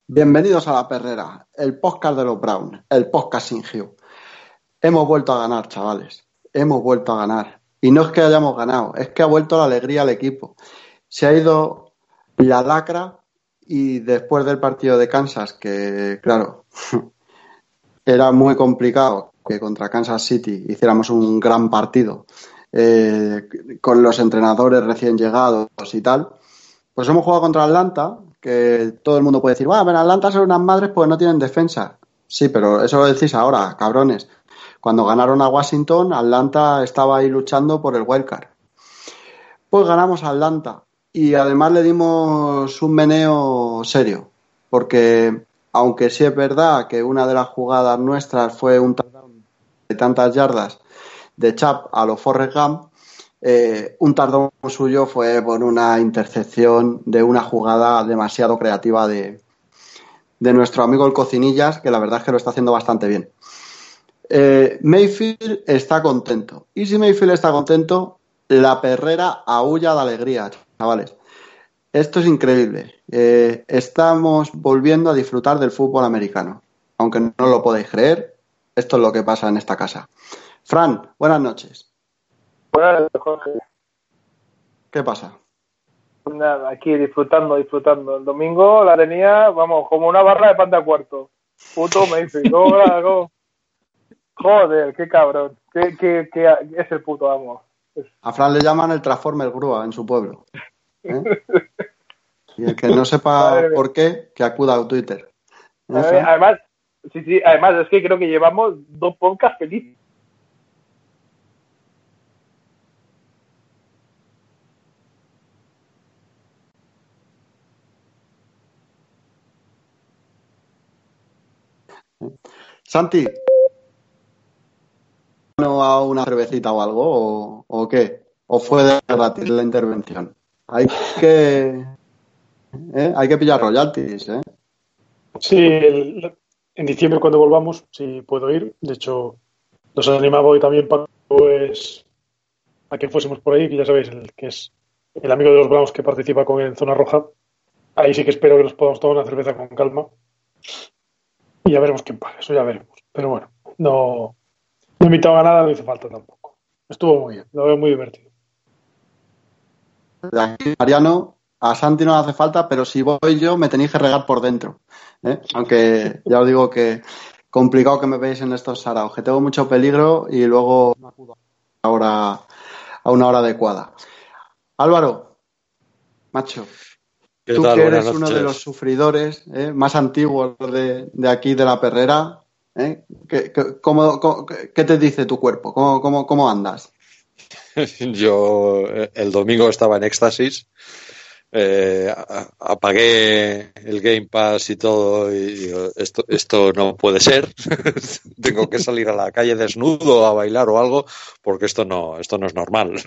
Bienvenidos a La Perrera, el podcast de los Browns, el podcast sin Hugh. Hemos vuelto a ganar, chavales. Hemos vuelto a ganar. Y no es que hayamos ganado, es que ha vuelto la alegría al equipo. Se ha ido la lacra y después del partido de Kansas, que claro, era muy complicado que contra Kansas City hiciéramos un gran partido con los entrenadores recién llegados y tal, pues hemos jugado contra Atlanta, que todo el mundo puede decir, bueno, pero Atlanta son unas madres pues no tienen defensa. Sí, pero eso lo decís ahora, cabrones. Cuando ganaron a Washington, Atlanta estaba ahí luchando por el wildcard. Pues ganamos a Atlanta y además le dimos un meneo serio, porque aunque sí es verdad que una de las jugadas nuestras fue un touchdown de tantas yardas de Chap a los Forrest Gump, un touchdown suyo fue por una intercepción de una jugada demasiado creativa de nuestro amigo el Cocinillas, que la verdad es que lo está haciendo bastante bien. Mayfield está contento, y si Mayfield está contento, la Perrera aúlla de alegría, chavales. Esto es increíble. Estamos volviendo a disfrutar del fútbol americano, aunque no lo podéis creer. Esto es lo que pasa en esta casa. Fran, buenas noches. Buenas noches, Jorge. ¿Qué pasa? Nada, aquí disfrutando. El domingo la tenía, vamos, como una barra de pan de cuarto. Puto Mayfield. Joder, qué cabrón. ¿Qué es el puto amo? A Fran le llaman el Transformer Grúa en su pueblo. Y el que no sepa por qué, que acuda a Twitter. Además, sí, además es que creo que llevamos 2 podcasts felices. Santi, ¿no a una cervecita o algo o qué? ¿O fue de gratis la intervención? Hay que pillar royalties, ¿eh? Sí, en diciembre cuando volvamos, sí puedo ir. De hecho, nos animaba hoy también para pues, a que fuésemos por ahí, que ya sabéis, el que es el amigo de los Browns que participa con en Zona Roja. Ahí sí que espero que nos podamos tomar una cerveza con calma. Y ya veremos quién paga, eso ya veremos. Pero bueno, no he invitado a nada, no hizo falta tampoco. Estuvo muy bien, lo veo muy divertido. Aquí, Mariano, a Santi no le hace falta, pero si voy yo me tenéis que regar por dentro, ¿eh? Aunque ya os digo que complicado que me veáis en estos saraos, que tengo mucho peligro y luego ahora a una hora adecuada. Álvaro, macho, tú que eres uno de los sufridores más antiguos de aquí de La Perrera, ¿qué te dice tu cuerpo? ¿Cómo andas? Yo el domingo estaba en éxtasis, apagué el Game Pass y todo y digo, esto no puede ser. Tengo que salir a la calle desnudo a bailar o algo porque esto no es normal.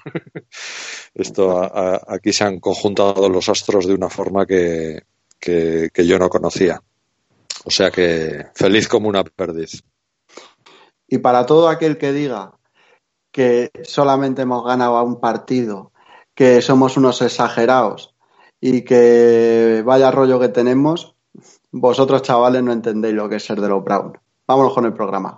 Aquí se han conjuntado los astros de una forma que yo no conocía, o sea que feliz como una perdiz. Y para todo aquel que diga que solamente hemos ganado a un partido, que somos unos exagerados y que vaya rollo que tenemos, vosotros chavales no entendéis lo que es ser de los Browns. Vámonos con el programa.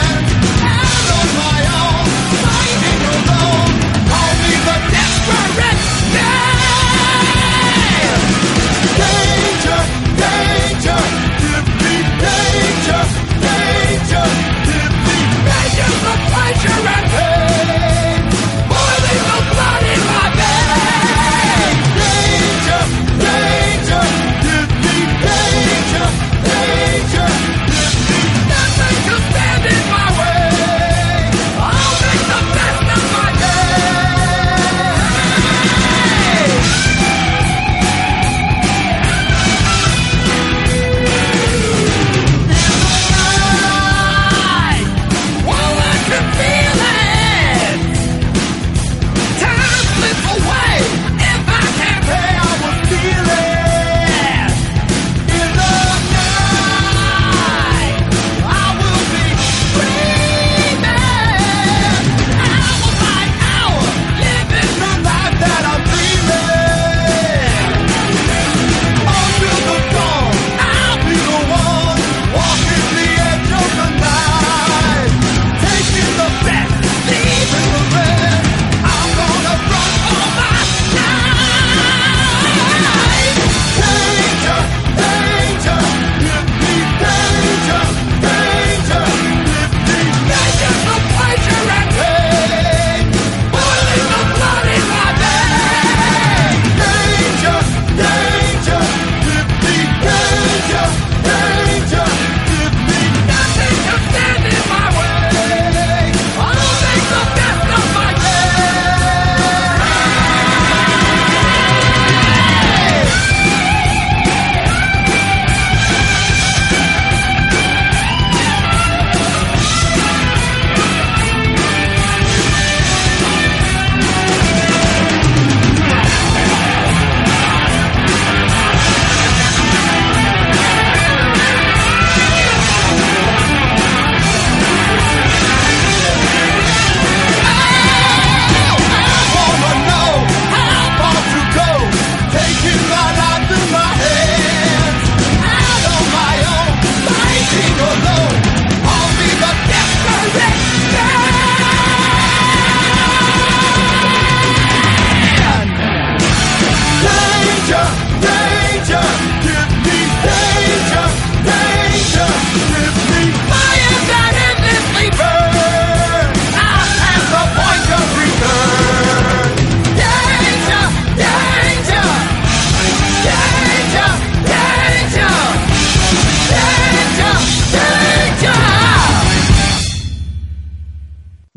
Red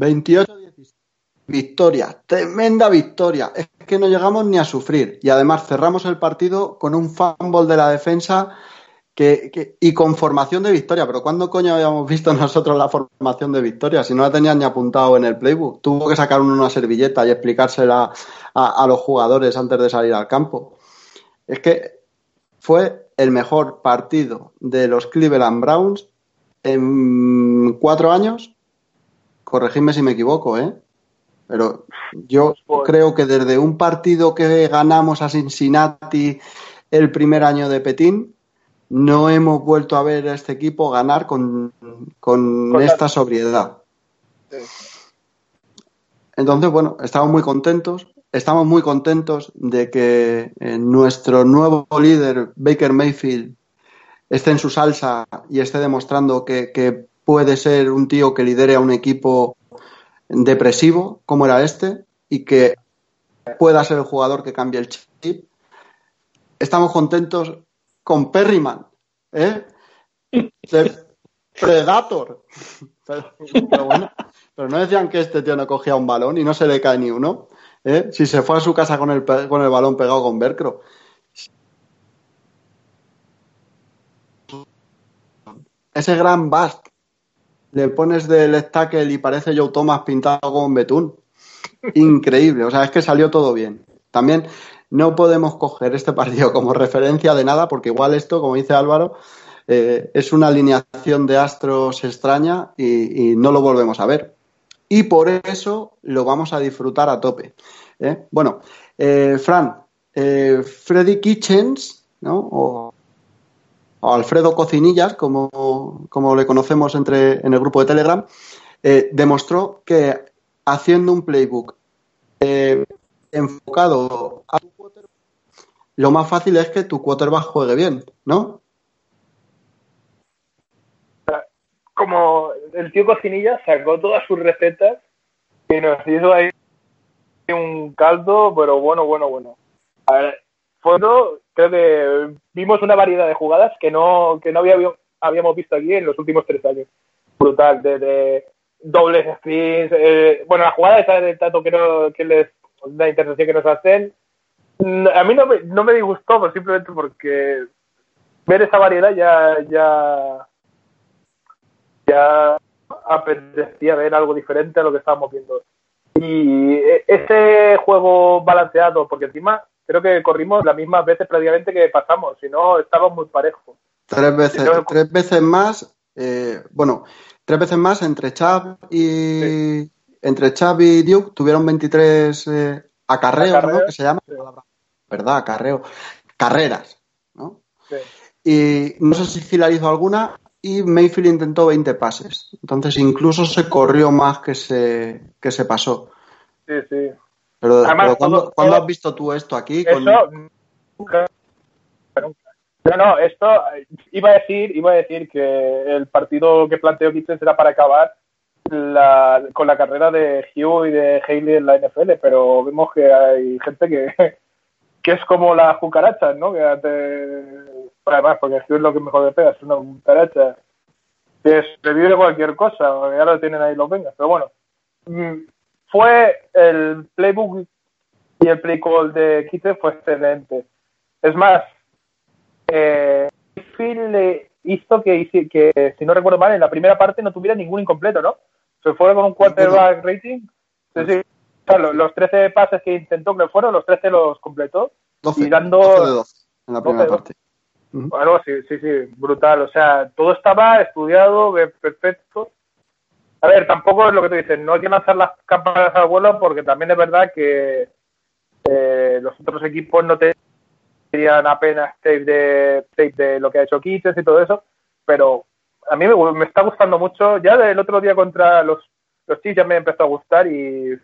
28-16. Victoria, tremenda victoria. Es que no llegamos ni a sufrir. Y además cerramos el partido con un fumble de la defensa y con formación de victoria. Pero ¿cuándo coño habíamos visto nosotros la formación de victoria? Si no la tenían ni apuntado en el playbook. Tuvo que sacar una servilleta y explicársela a los jugadores antes de salir al campo. Es que fue el mejor partido de los Cleveland Browns en 4 años. Corregidme si me equivoco, pero yo creo que desde un partido que ganamos a Cincinnati el primer año de Petín, no hemos vuelto a ver a este equipo ganar con esta sobriedad. Entonces, bueno, estamos muy contentos de que nuestro nuevo líder, Baker Mayfield, esté en su salsa y esté demostrando que puede ser un tío que lidere a un equipo depresivo como era este y que pueda ser el jugador que cambie el chip. Estamos contentos con Perryman, Predator. Pero bueno, pero no decían que este tío no cogía un balón y no se le cae ni uno. Si se fue a su casa con el balón pegado con velcro. Ese gran bust le pones de left tackle y parece Joe Thomas pintado con betún. Increíble, o sea, es que salió todo bien. También no podemos coger este partido como referencia de nada, porque igual esto, como dice Álvaro, es una alineación de astros extraña y no lo volvemos a ver. Y por eso lo vamos a disfrutar a tope. Bueno, Fran, Freddy Kitchens, ¿no? O Alfredo Cocinillas, como le conocemos en el grupo de Telegram, demostró que haciendo un playbook enfocado a tu quarterback, lo más fácil es que tu quarterback juegue bien, ¿no? Como el tío Cocinillas sacó todas sus recetas y nos hizo ahí un caldo, pero bueno. A ver, creo que vimos una variedad de jugadas que no habíamos visto aquí en los últimos 3 años. Brutal, de dobles screens, la jugada esa del tato la intercepción que nos hacen, a mí no me disgustó, pero simplemente porque ver esa variedad ya apetecía ver algo diferente a lo que estábamos viendo. Y ese juego balanceado, porque encima creo que corrimos las mismas veces prácticamente que pasamos, si no estábamos muy parejos. 3 veces más, 3 veces más entre Chubb y Duke tuvieron 23 acarreos, ¿no? Que se llama, sí. ¿Verdad? Acarreo. Carreras, ¿no? Sí. Y no sé si Hillary hizo alguna y Mayfield intentó 20 pases. Entonces incluso se corrió más que se pasó. Sí. Pero, además, ¿cuándo has visto tú esto aquí? Eso, nunca. No, esto iba a decir que el partido que planteó Kitchen será para acabar con la carrera de Hugh y de Haley en la NFL, pero vemos que hay gente que es como las cucarachas, ¿no? Además, porque Hugh es lo que mejor le pega, es una cucaracha que sobrevive cualquier cosa, ya lo tienen ahí los Bengals, pero bueno. Fue el playbook y el play call de Kitchen fue excelente. Es más, Phil le hizo que, si no recuerdo mal, en la primera parte no tuviera ningún incompleto, ¿no? Se fue con un quarterback rating. Sí. O sea, los 13 pases que intentó, que fueron, los 13 los completó. 12, y dando 12 de 12 en la primera parte. Bueno, sí, brutal. O sea, todo estaba estudiado, perfecto. A ver, tampoco es lo que tú dices, no hay que lanzar las campanas al vuelo, porque también es verdad que los otros equipos no tenían apenas tape de lo que ha hecho Kitchens y todo eso, pero a mí me está gustando mucho. Ya del otro día contra los Chiefs ya me empezó a gustar y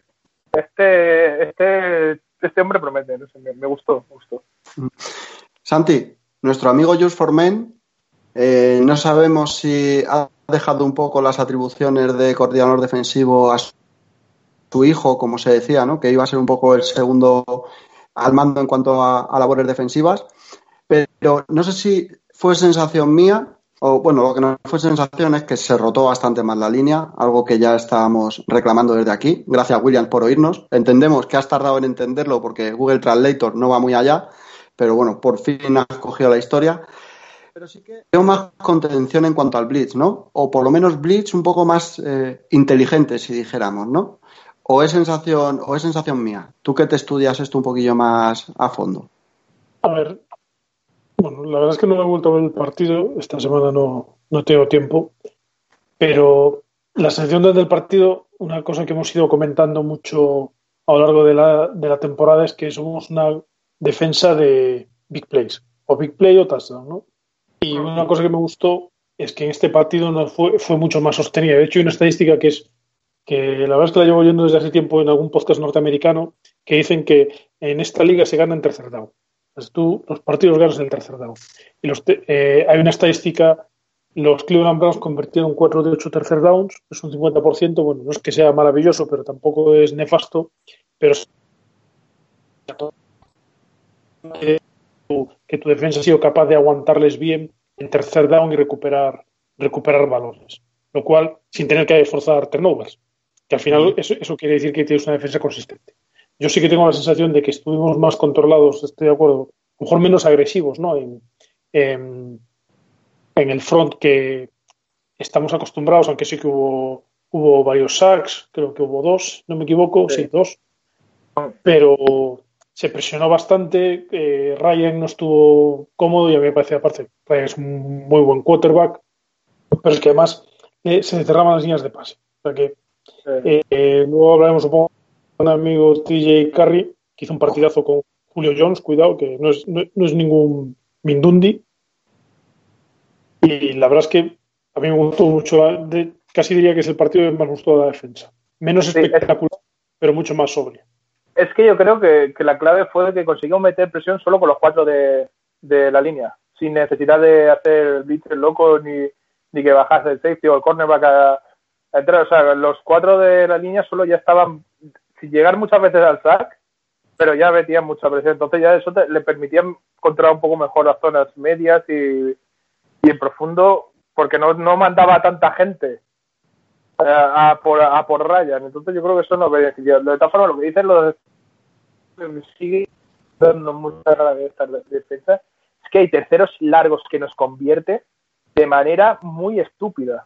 este hombre promete, no sé, me gustó. Santi, nuestro amigo Just for Men, no sabemos si ha dejado un poco las atribuciones de coordinador defensivo a su hijo, como se decía, ¿no? Que iba a ser un poco el segundo al mando en cuanto a labores defensivas, pero no sé si fue sensación mía o bueno, lo que nos fue sensación es que se rotó bastante más la línea, algo que ya estábamos reclamando desde aquí. Gracias, Williams, por oírnos. Entendemos que has tardado en entenderlo porque Google Translator no va muy allá, pero bueno, por fin has cogido la historia. Pero sí que veo más contención en cuanto al blitz, ¿no? O por lo menos blitz un poco más inteligente, si dijéramos, ¿no? ¿O es sensación mía? Tú que te estudias esto un poquillo más a fondo. A ver, bueno, la verdad es que no he vuelto a ver el partido. Esta semana no tengo tiempo. Pero la sensación desde el partido, una cosa que hemos ido comentando mucho a lo largo de la temporada es que somos una defensa de big plays. O big play o touchdown, ¿no? Y una cosa que me gustó es que en este partido fue mucho más sostenida. De hecho, hay una estadística que la verdad es que la llevo oyendo desde hace tiempo en algún podcast norteamericano, que dicen que en esta liga se gana en tercer down. Entonces tú los partidos ganas en el tercer down. Y hay una estadística, los Cleveland Browns convirtieron 4 de 8 tercer downs, es un 50%, bueno, no es que sea maravilloso, pero tampoco es nefasto, pero que tu defensa ha sido capaz de aguantarles bien en tercer down y recuperar balones, lo cual sin tener que forzar turnovers, que al final eso quiere decir que tienes una defensa consistente. Yo sí que tengo la sensación de que estuvimos más controlados, estoy de acuerdo, a lo mejor menos agresivos, ¿no? En el front que estamos acostumbrados, aunque sí que hubo varios sacks, creo que hubo 2, no me equivoco, sí 2, pero se presionó bastante, Ryan no estuvo cómodo y a mí me parece, aparte, Ryan es un muy buen quarterback, pero es que además se cerraban las líneas de pase. O sea que luego hablaremos, supongo, con un amigo TJ Curry, que hizo un partidazo con Julio Jones, cuidado, que no es ningún Mindundi. Y la verdad es que a mí me gustó mucho, casi diría que es el partido que más gustó de la defensa. Menos espectacular, pero mucho más sobrio. Es que yo creo que la clave fue que consiguió meter presión solo con los 4 de la línea, sin necesidad de hacer blitz loco ni que bajase el safety o el cornerback a entrar. O sea, los 4 de la línea solo ya estaban sin llegar muchas veces al sack, pero ya metían mucha presión. Entonces ya eso le permitía controlar un poco mejor las zonas medias y en profundo, porque no mandaba a tanta gente a por Ryan. Entonces yo creo que eso nos beneficia. De todas formas, lo que dicen los sigue dando mucha rabia esta defensa es que hay terceros largos que nos convierte de manera muy estúpida.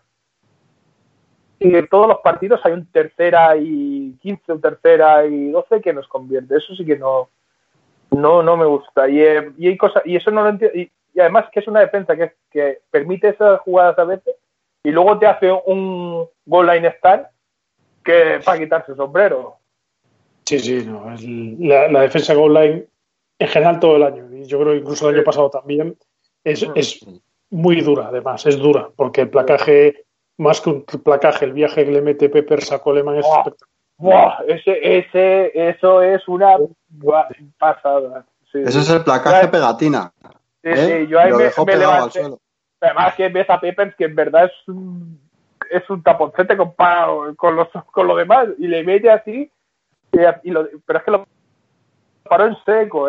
Y en todos los partidos hay un tercera y 15, un tercera y 12 que nos convierte. Eso sí que no me gusta. Y hay cosas, y eso no lo entiendo. Y además que es una defensa que permite esas jugadas a veces y luego te hace un goal line stand que para quitarse el sombrero. Sí, no, la defensa goal line en general todo el año, y yo creo que incluso el año pasado también, es muy dura, además, es dura, porque el placaje, más que un placaje, el viaje que le mete Peppers a Coleman es espectacular. Eso es una pasada. Sí, ese es el placaje pegatina. Sí, yo ahí me levanté. Además que ves a Peppers que en verdad es un taponcete comparado con lo demás y le mete así pero es que lo paró en seco,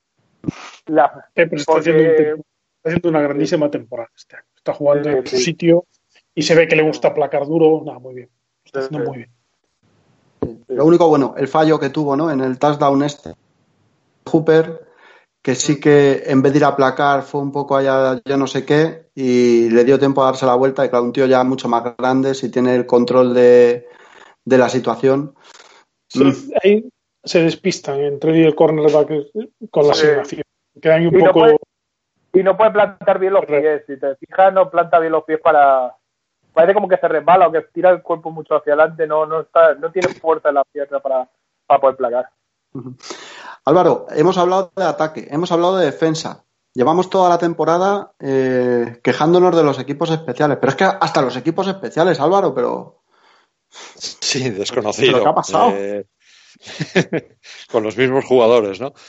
Peppers está haciendo una grandísima temporada está jugando en su sitio y se ve que le gusta placar duro. Muy bien, está haciendo muy bien. Lo único bueno, el fallo que tuvo, ¿no? En el touchdown Hooper, que sí que en vez de ir a placar fue un poco allá, ya no sé qué, y le dio tiempo a darse la vuelta, y claro, un tío ya mucho más grande, si tiene el control de la situación. Sí, ahí se despistan entre el cornerback con la asignación. Quedan un poco... no puede plantar bien los pies. Si te fijas, no planta bien los pies parece como que se resbala o que tira el cuerpo mucho hacia adelante. No tiene fuerza en la pierna para poder placar. Álvaro, hemos hablado de ataque, hemos hablado de defensa. Llevamos toda la temporada quejándonos de los equipos especiales. Pero es que hasta los equipos especiales, Álvaro, pero... Sí, desconocido. ¿Pero qué ha pasado? Con los mismos jugadores, ¿no?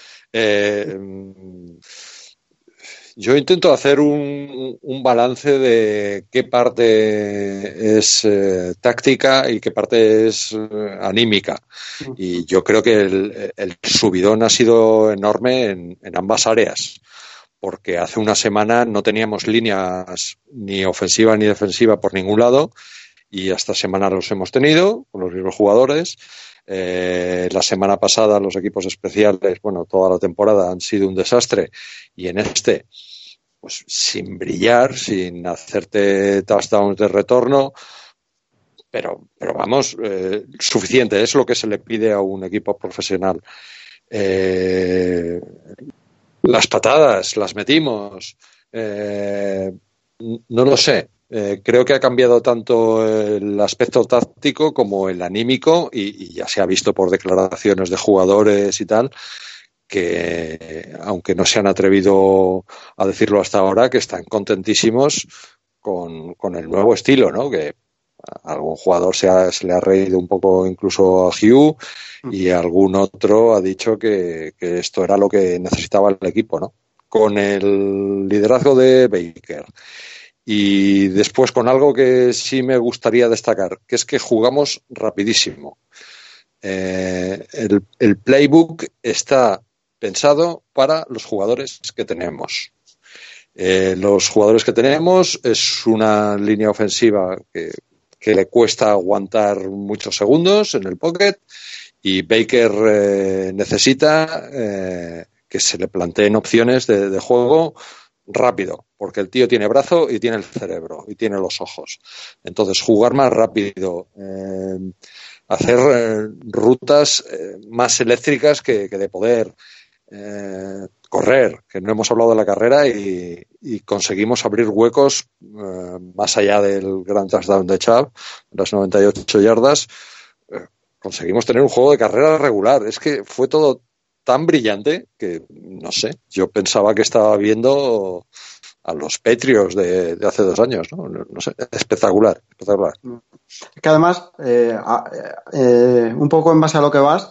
Yo intento hacer un balance de qué parte es táctica y qué parte es anímica. Y yo creo que el subidón ha sido enorme en ambas áreas. porque hace una semana no teníamos líneas ni ofensiva ni defensiva por ningún lado, y esta semana los hemos tenido con los mismos jugadores. La semana pasada los equipos especiales, bueno, toda la temporada han sido un desastre, y en este, pues sin brillar, sin hacerte touchdowns de retorno, pero vamos, suficiente, es lo que se le pide a un equipo profesional. Las patadas las metimos, no lo sé. Creo que ha cambiado tanto el aspecto táctico como el anímico, y ya se ha visto por declaraciones de jugadores y tal, que aunque no se han atrevido a decirlo hasta ahora, que están contentísimos con el nuevo estilo, ¿no? Que a algún jugador se le ha reído un poco incluso a Hugh, y algún otro ha dicho que esto era lo que necesitaba el equipo, ¿no? Con el liderazgo de Baker. Y después con algo que sí me gustaría destacar, que es que jugamos rapidísimo. El playbook está pensado para los jugadores que tenemos. Los jugadores que tenemos es una línea ofensiva que le cuesta aguantar muchos segundos en el pocket, y Baker necesita que se le planteen opciones de juego rápido, porque el tío tiene brazo y tiene el cerebro y tiene los ojos. Entonces, jugar más rápido, hacer rutas más eléctricas que de poder correr, que no hemos hablado de la carrera, y conseguimos abrir huecos más allá del gran touchdown de Chubb, las 98 yardas. Conseguimos tener un juego de carrera regular. Es que fue todo tan brillante que, no sé, yo pensaba que estaba viendo a los Patriots de hace 2 años, ¿no? No sé, espectacular. Es que además, un poco en base a lo que vas,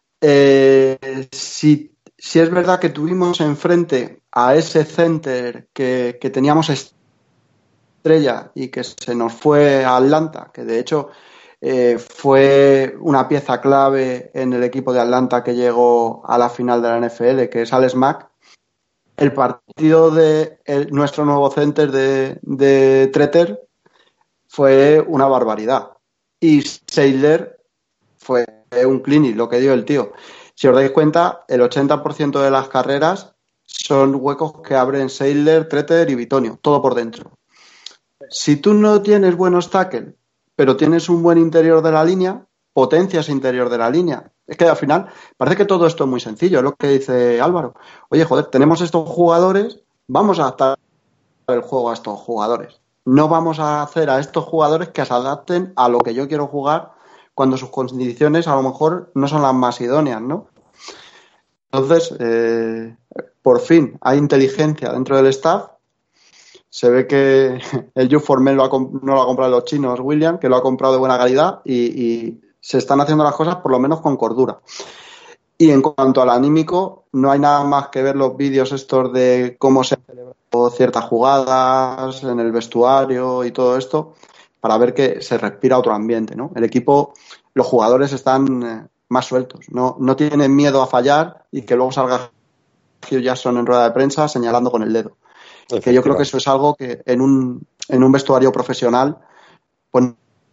si es verdad que tuvimos enfrente a ese center que teníamos estrella y que se nos fue a Atlanta, que de hecho fue una pieza clave en el equipo de Atlanta que llegó a la final de la NFL, que es Alex Mack. El partido de nuestro nuevo center de Treter fue una barbaridad. Y Seidler fue un clinic, lo que dio el tío. Si os dais cuenta, el 80% de las carreras son huecos que abren Seidler, Treter y Bitonio, todo por dentro. Si tú no tienes buenos tackles, pero tienes un buen interior de la línea, potencias interior de la línea. Es que al final parece que todo esto es muy sencillo, es lo que dice Álvaro. Oye, joder, tenemos estos jugadores, vamos a adaptar el juego a estos jugadores. No vamos a hacer a estos jugadores que se adapten a lo que yo quiero jugar cuando sus condiciones a lo mejor no son las más idóneas, ¿no? Entonces, por fin hay inteligencia dentro del staff. Se ve que el U4Men no lo ha comprado los chinos, William, que lo ha comprado de buena calidad, y se están haciendo las cosas por lo menos con cordura. Y en cuanto al anímico, no hay nada más que ver los vídeos estos de cómo se han celebrado ciertas jugadas en el vestuario y todo esto, para ver que se respira otro ambiente, ¿no? El equipo, los jugadores están más sueltos, no tienen miedo a fallar y que luego salga Hugh Jackson en rueda de prensa señalando con el dedo. Que yo creo que eso es algo que en un vestuario profesional, pues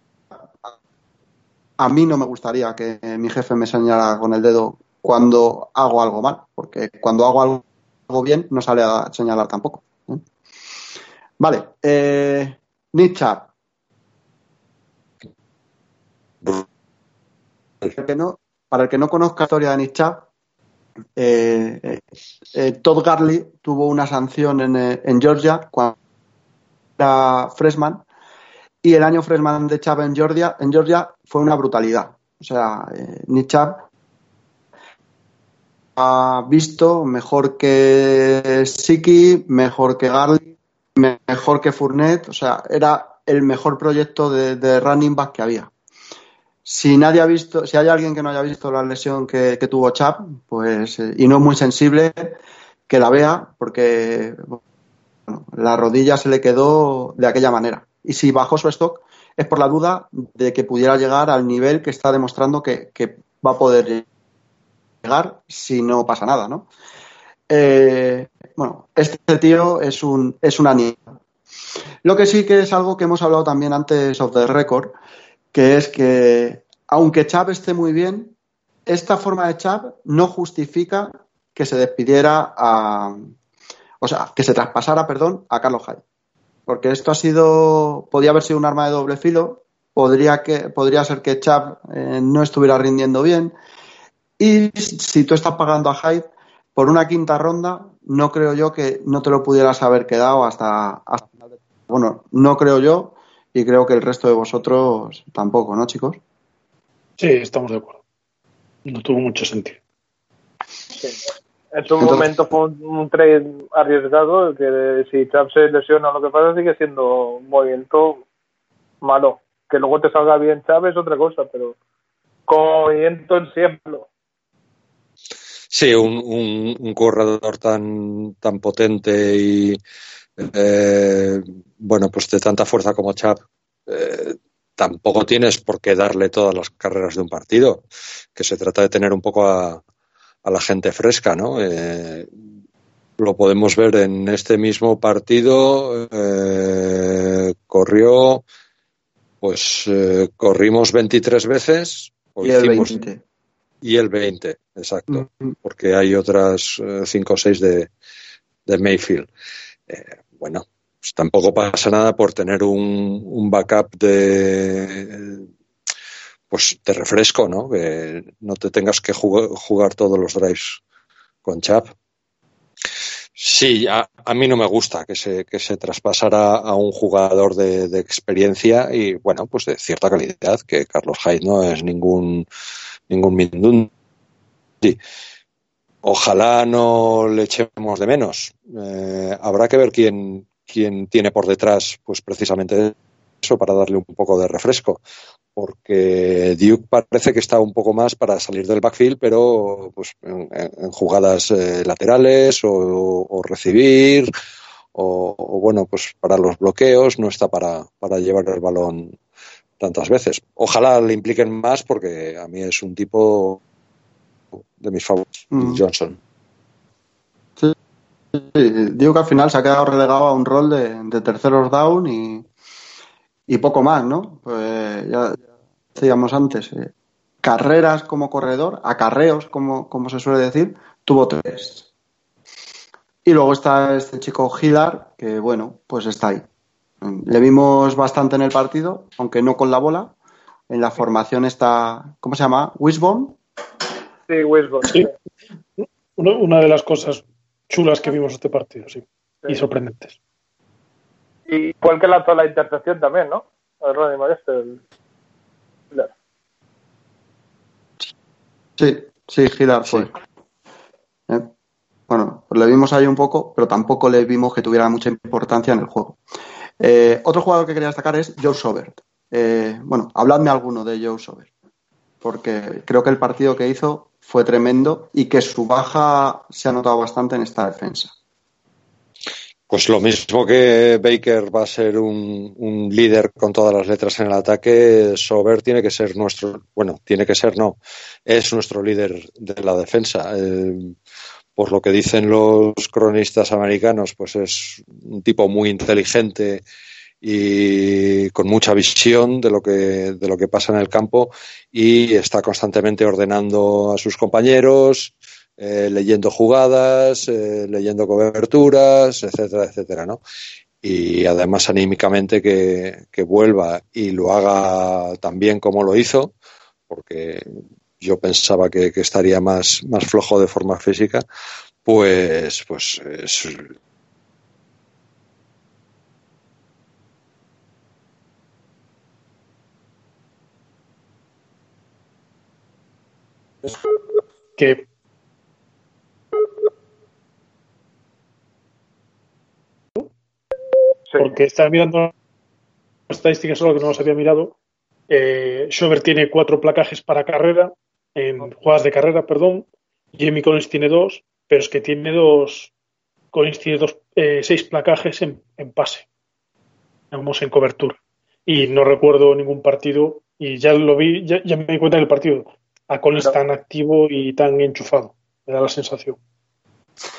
a mí no me gustaría que mi jefe me señalara con el dedo cuando hago algo mal, porque cuando hago algo bien no sale a señalar tampoco. Vale, Nick Chubb. Para el que no conozca la historia de Nick Chubb, Todd Gurley tuvo una sanción en Georgia cuando era freshman, y el año freshman de Chubb en Georgia fue una brutalidad. O sea, Nick Chubb ha visto mejor que Siki, mejor que Gurley, mejor que Fournette. O sea, era el mejor proyecto de running back que había. Si hay alguien que no haya visto la lesión que tuvo Chubb, pues, y no es muy sensible, que la vea, porque bueno, la rodilla se le quedó de aquella manera. Y si bajó su stock es por la duda de que pudiera llegar al nivel que está demostrando que va a poder llegar si no pasa nada, ¿no? Bueno, este tío es una niña. Lo que sí que es algo que hemos hablado también antes of the record, que es que aunque Chubb esté muy bien, esta forma de Chubb no justifica que se despidiera o sea, que se traspasara, perdón, a Carlos Hyde. Porque esto podía haber sido un arma de doble filo, podría ser que Chubb no estuviera rindiendo bien. Y si tú estás pagando a Hyde por una quinta ronda, no creo yo que no te lo pudieras haber quedado hasta bueno, no creo yo y creo que el resto de vosotros tampoco, ¿no, chicos? Sí, estamos de acuerdo. No tuvo mucho sentido. Sí. En su momento fue un trade arriesgado, que si Chubb se lesiona o lo que pasa sigue siendo un movimiento malo. Que luego te salga bien Chubb es otra cosa, pero como movimiento en sí es malo. Sí, un corredor tan potente y bueno, pues de tanta fuerza como Chubb, tampoco tienes por qué darle todas las carreras de un partido, que se trata de tener un poco a la gente fresca, ¿no? Lo podemos ver en este mismo partido, corrimos 23 veces. Y el 20. Y el 20, exacto, porque hay otras 5 o 6 de Mayfield. Bueno, pues tampoco pasa nada por tener un backup de refresco, ¿no? Que no te tengas que jugar todos los drives con Chubb. Sí, a mí no me gusta que se traspasara a un jugador de experiencia y, bueno, pues de cierta calidad, que Carlos Hyde no es ningún Mindundi. Ojalá no le echemos de menos. Habrá que ver quién tiene por detrás, pues precisamente eso, para darle un poco de refresco. Porque Duke parece que está un poco más para salir del backfield, pero pues en jugadas laterales o recibir, o bueno, pues para los bloqueos no está para llevar el balón tantas veces. Ojalá le impliquen más, porque a mí es un tipo de mis favoritos, Johnson. Sí, digo que al final se ha quedado relegado a un rol de terceros down y poco más, ¿no? Pues ya decíamos antes, carreras como corredor, acarreos, como se suele decir, tuvo 3. Y luego está este chico Hillard, que bueno, pues está ahí. Le vimos bastante en el partido, aunque no con la bola. En la formación está, ¿cómo se llama? ¿Wishbone? Sí, Wishbone. Sí. Una de las cosas chulas que vimos este partido, sí. Y sorprendentes. Y fue el que lanzó la intercepción también, ¿no? El Ronnie Maestro. Sí, Hillard fue. Sí. Bueno, pues le vimos ahí un poco, pero tampoco le vimos que tuviera mucha importancia en el juego. Otro jugador que quería destacar es Joe Schobert. Bueno, habladme alguno de Joe Schobert, porque creo que el partido que hizo fue tremendo y que su baja se ha notado bastante en esta defensa. Pues lo mismo que Baker va a ser un líder con todas las letras en el ataque, Schobert tiene que ser es nuestro líder de la defensa. Por lo que dicen los cronistas americanos, pues es un tipo muy inteligente y con mucha visión de lo que pasa en el campo, y está constantemente ordenando a sus compañeros, leyendo jugadas, leyendo coberturas, etcétera, etcétera, ¿no? Y además anímicamente que vuelva y lo haga tan bien como lo hizo, porque yo pensaba que estaría más flojo de forma física, pues es que porque estaba mirando estadísticas, solo que no las había mirado. Schobert tiene 4 placajes para carrera, en jugadas de carrera, perdón. Jamie Collins tiene 2, pero es que tiene 2. Collins tiene 6 placajes en pase, vamos, en cobertura. Y no recuerdo ningún partido, y ya lo vi, ya me di cuenta del partido, a Collins tan activo y tan enchufado. Me da la sensación.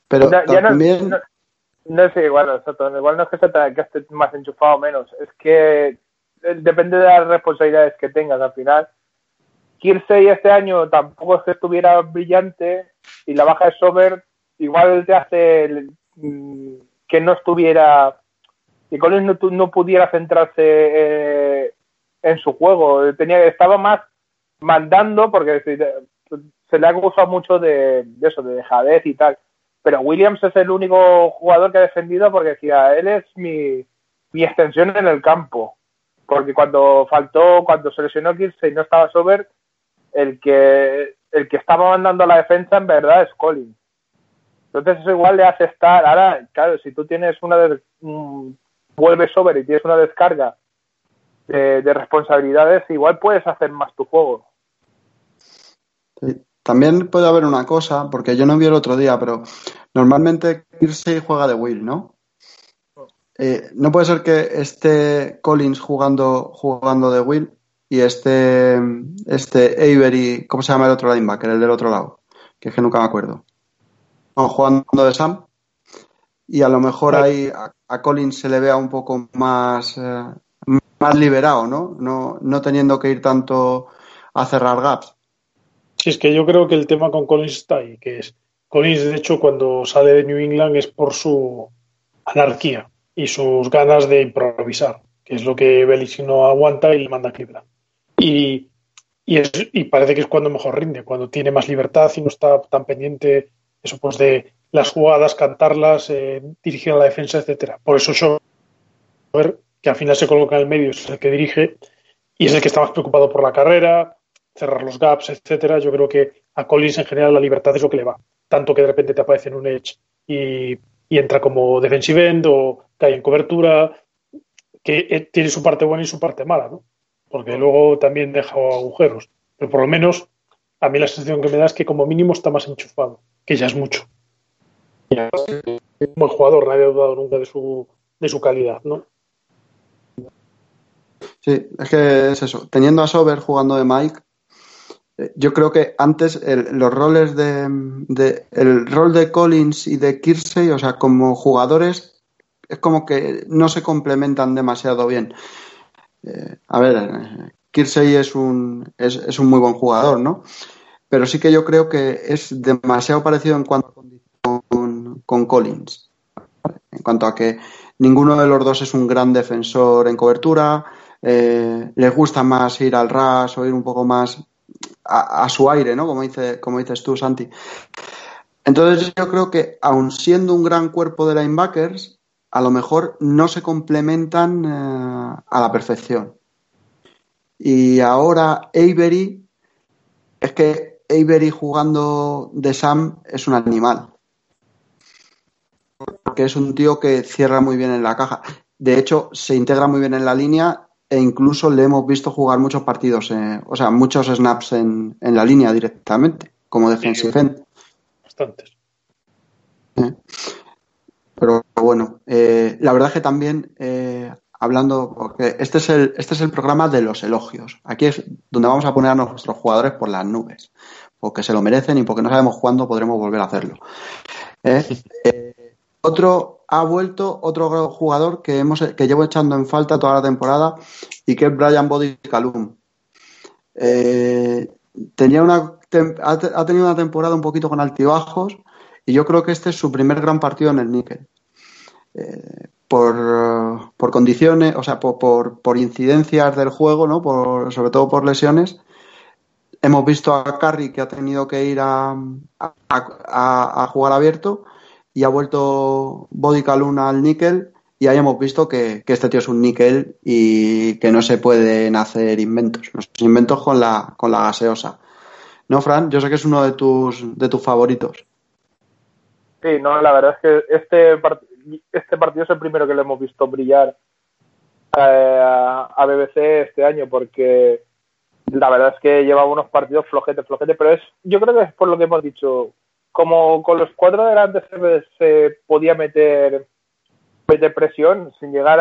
Pero Ya también... no es igual, exacto. Igual no es que esté más enchufado o menos, es que depende de las responsabilidades que tengas al final. Kirsey este año tampoco es que estuviera brillante y la baja de Sober igual te hace que no estuviera, que Collins no pudiera centrarse en su juego. Estaba más mandando porque se le ha acusado mucho de eso, de dejadez y tal. Pero Williams es el único jugador que ha defendido porque decía, él es mi extensión en el campo. Porque cuando se lesionó Kirsey y no estaba Sober, el que estaba mandando la defensa en verdad es Collins. Entonces eso igual le hace estar. Ahora, claro, si tú tienes vuelves Sober y tienes una descarga de responsabilidades, igual puedes hacer más tu juego. Sí. También puede haber una cosa, porque yo no vi el otro día, pero normalmente Kirsey juega de Will, ¿no? No puede ser que esté Collins jugando de Will y este Avery, ¿cómo se llama el otro linebacker, el del otro lado? Que es que nunca me acuerdo. No, jugando de Sam, y a lo mejor ahí a Collins se le vea un poco más liberado, ¿no? No teniendo que ir tanto a cerrar gaps. Sí, es que yo creo que el tema con Collins está ahí, que es Collins, de hecho, cuando sale de New England es por su anarquía y sus ganas de improvisar, que es lo que Belichick no aguanta y le manda a Cleveland. Y parece que es cuando mejor rinde, cuando tiene más libertad y no está tan pendiente eso, pues, de las jugadas, cantarlas, dirigir a la defensa, etcétera. Por eso Schober, que al final se coloca en el medio, es el que dirige y es el que está más preocupado por la carrera, cerrar los gaps, etcétera. Yo creo que a Collins en general la libertad es lo que le va. Tanto que de repente te aparece en un edge y entra como defensive end o cae en cobertura, que tiene su parte buena y su parte mala, ¿no? Porque luego también deja agujeros. Pero por lo menos a mí la sensación que me da es que como mínimo está más enchufado, que ya es mucho. Es un buen jugador, nadie ha dudado nunca de su calidad, ¿no? Sí, es que es eso. Teniendo a Sober jugando de Mike, yo creo que antes los roles el rol de Collins y de Kirsey, o sea, como jugadores, es como que no se complementan demasiado bien. A ver, Kirsey es un muy buen jugador, ¿no? Pero sí que yo creo que es demasiado parecido en cuanto a condición con Collins. En cuanto a que ninguno de los dos es un gran defensor en cobertura, les gusta más ir al ras o ir un poco más a su aire, ¿no? Como dices tú, Santi. Entonces yo creo que aun siendo un gran cuerpo de linebackers, a lo mejor no se complementan a la perfección. Y ahora Avery, es que Avery jugando de Sam es un animal. Porque es un tío que cierra muy bien en la caja. De hecho, se integra muy bien en la línea e incluso le hemos visto jugar muchos partidos, o sea, muchos snaps en la línea directamente, como defensive end. Bastantes. Pero bueno, la verdad es que también, hablando, porque este es el programa de los elogios. Aquí es donde vamos a poner a nuestros jugadores por las nubes, porque se lo merecen y porque no sabemos cuándo podremos volver a hacerlo. Ha vuelto otro jugador que llevo echando en falta toda la temporada y que es Brian Body Calum. Ha tenido una temporada un poquito con altibajos y yo creo que este es su primer gran partido en el níquel. Por condiciones, o sea, por incidencias del juego, ¿no? Sobre todo por lesiones. Hemos visto a Curry que ha tenido que ir a jugar abierto y ha vuelto Body Calum al níquel y ahí hemos visto que este tío es un níquel y que no se pueden hacer inventos. Los inventos con la gaseosa. ¿No, Fran? Yo sé que es uno de tus favoritos. Sí, no, la verdad es que este partido es el primero que le hemos visto brillar a BBC este año porque la verdad es que lleva unos partidos flojete, pero yo creo que es por lo que hemos dicho. Como con los cuatro delantes se podía meter presión sin llegar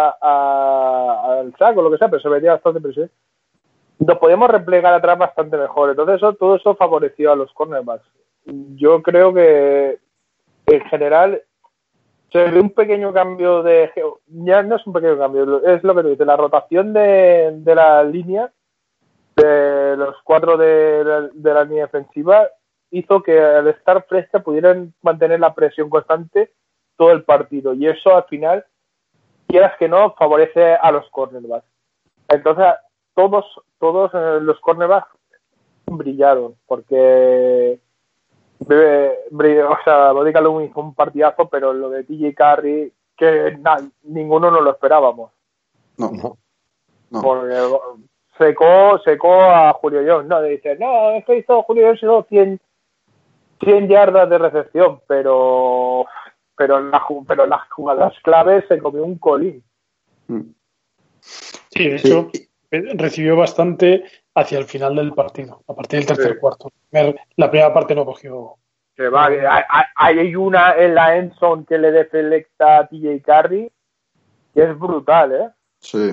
al saco o lo que sea, pero se metía bastante presión. Nos podíamos replegar atrás bastante mejor. Entonces todo eso favoreció a los cornerbacks. Yo creo que en general se ve un pequeño cambio ya no es un pequeño cambio, es lo que tú dices, la rotación de la línea, de los 4 de la línea defensiva, hizo que al estar fresca pudieran mantener la presión constante todo el partido, y eso al final, quieras que no, favorece a los cornerbacks. Entonces todos los cornerbacks brillaron, porque o sea, Bodica lo hizo un partidazo, pero lo de TJ Carrie, que ninguno nos lo esperábamos. No. Porque secó a Julio Jones, ¿no? Dice, no, es que hizo Julio Jones 100 yardas de recepción, pero las jugadas claves se comió un colín. Sí, de hecho, recibió bastante hacia el final del partido, a partir del tercer cuarto. La primera parte no cogió. Hay una en la end zone que le deflecta a TJ Carrie, que es brutal, ¿eh? Sí,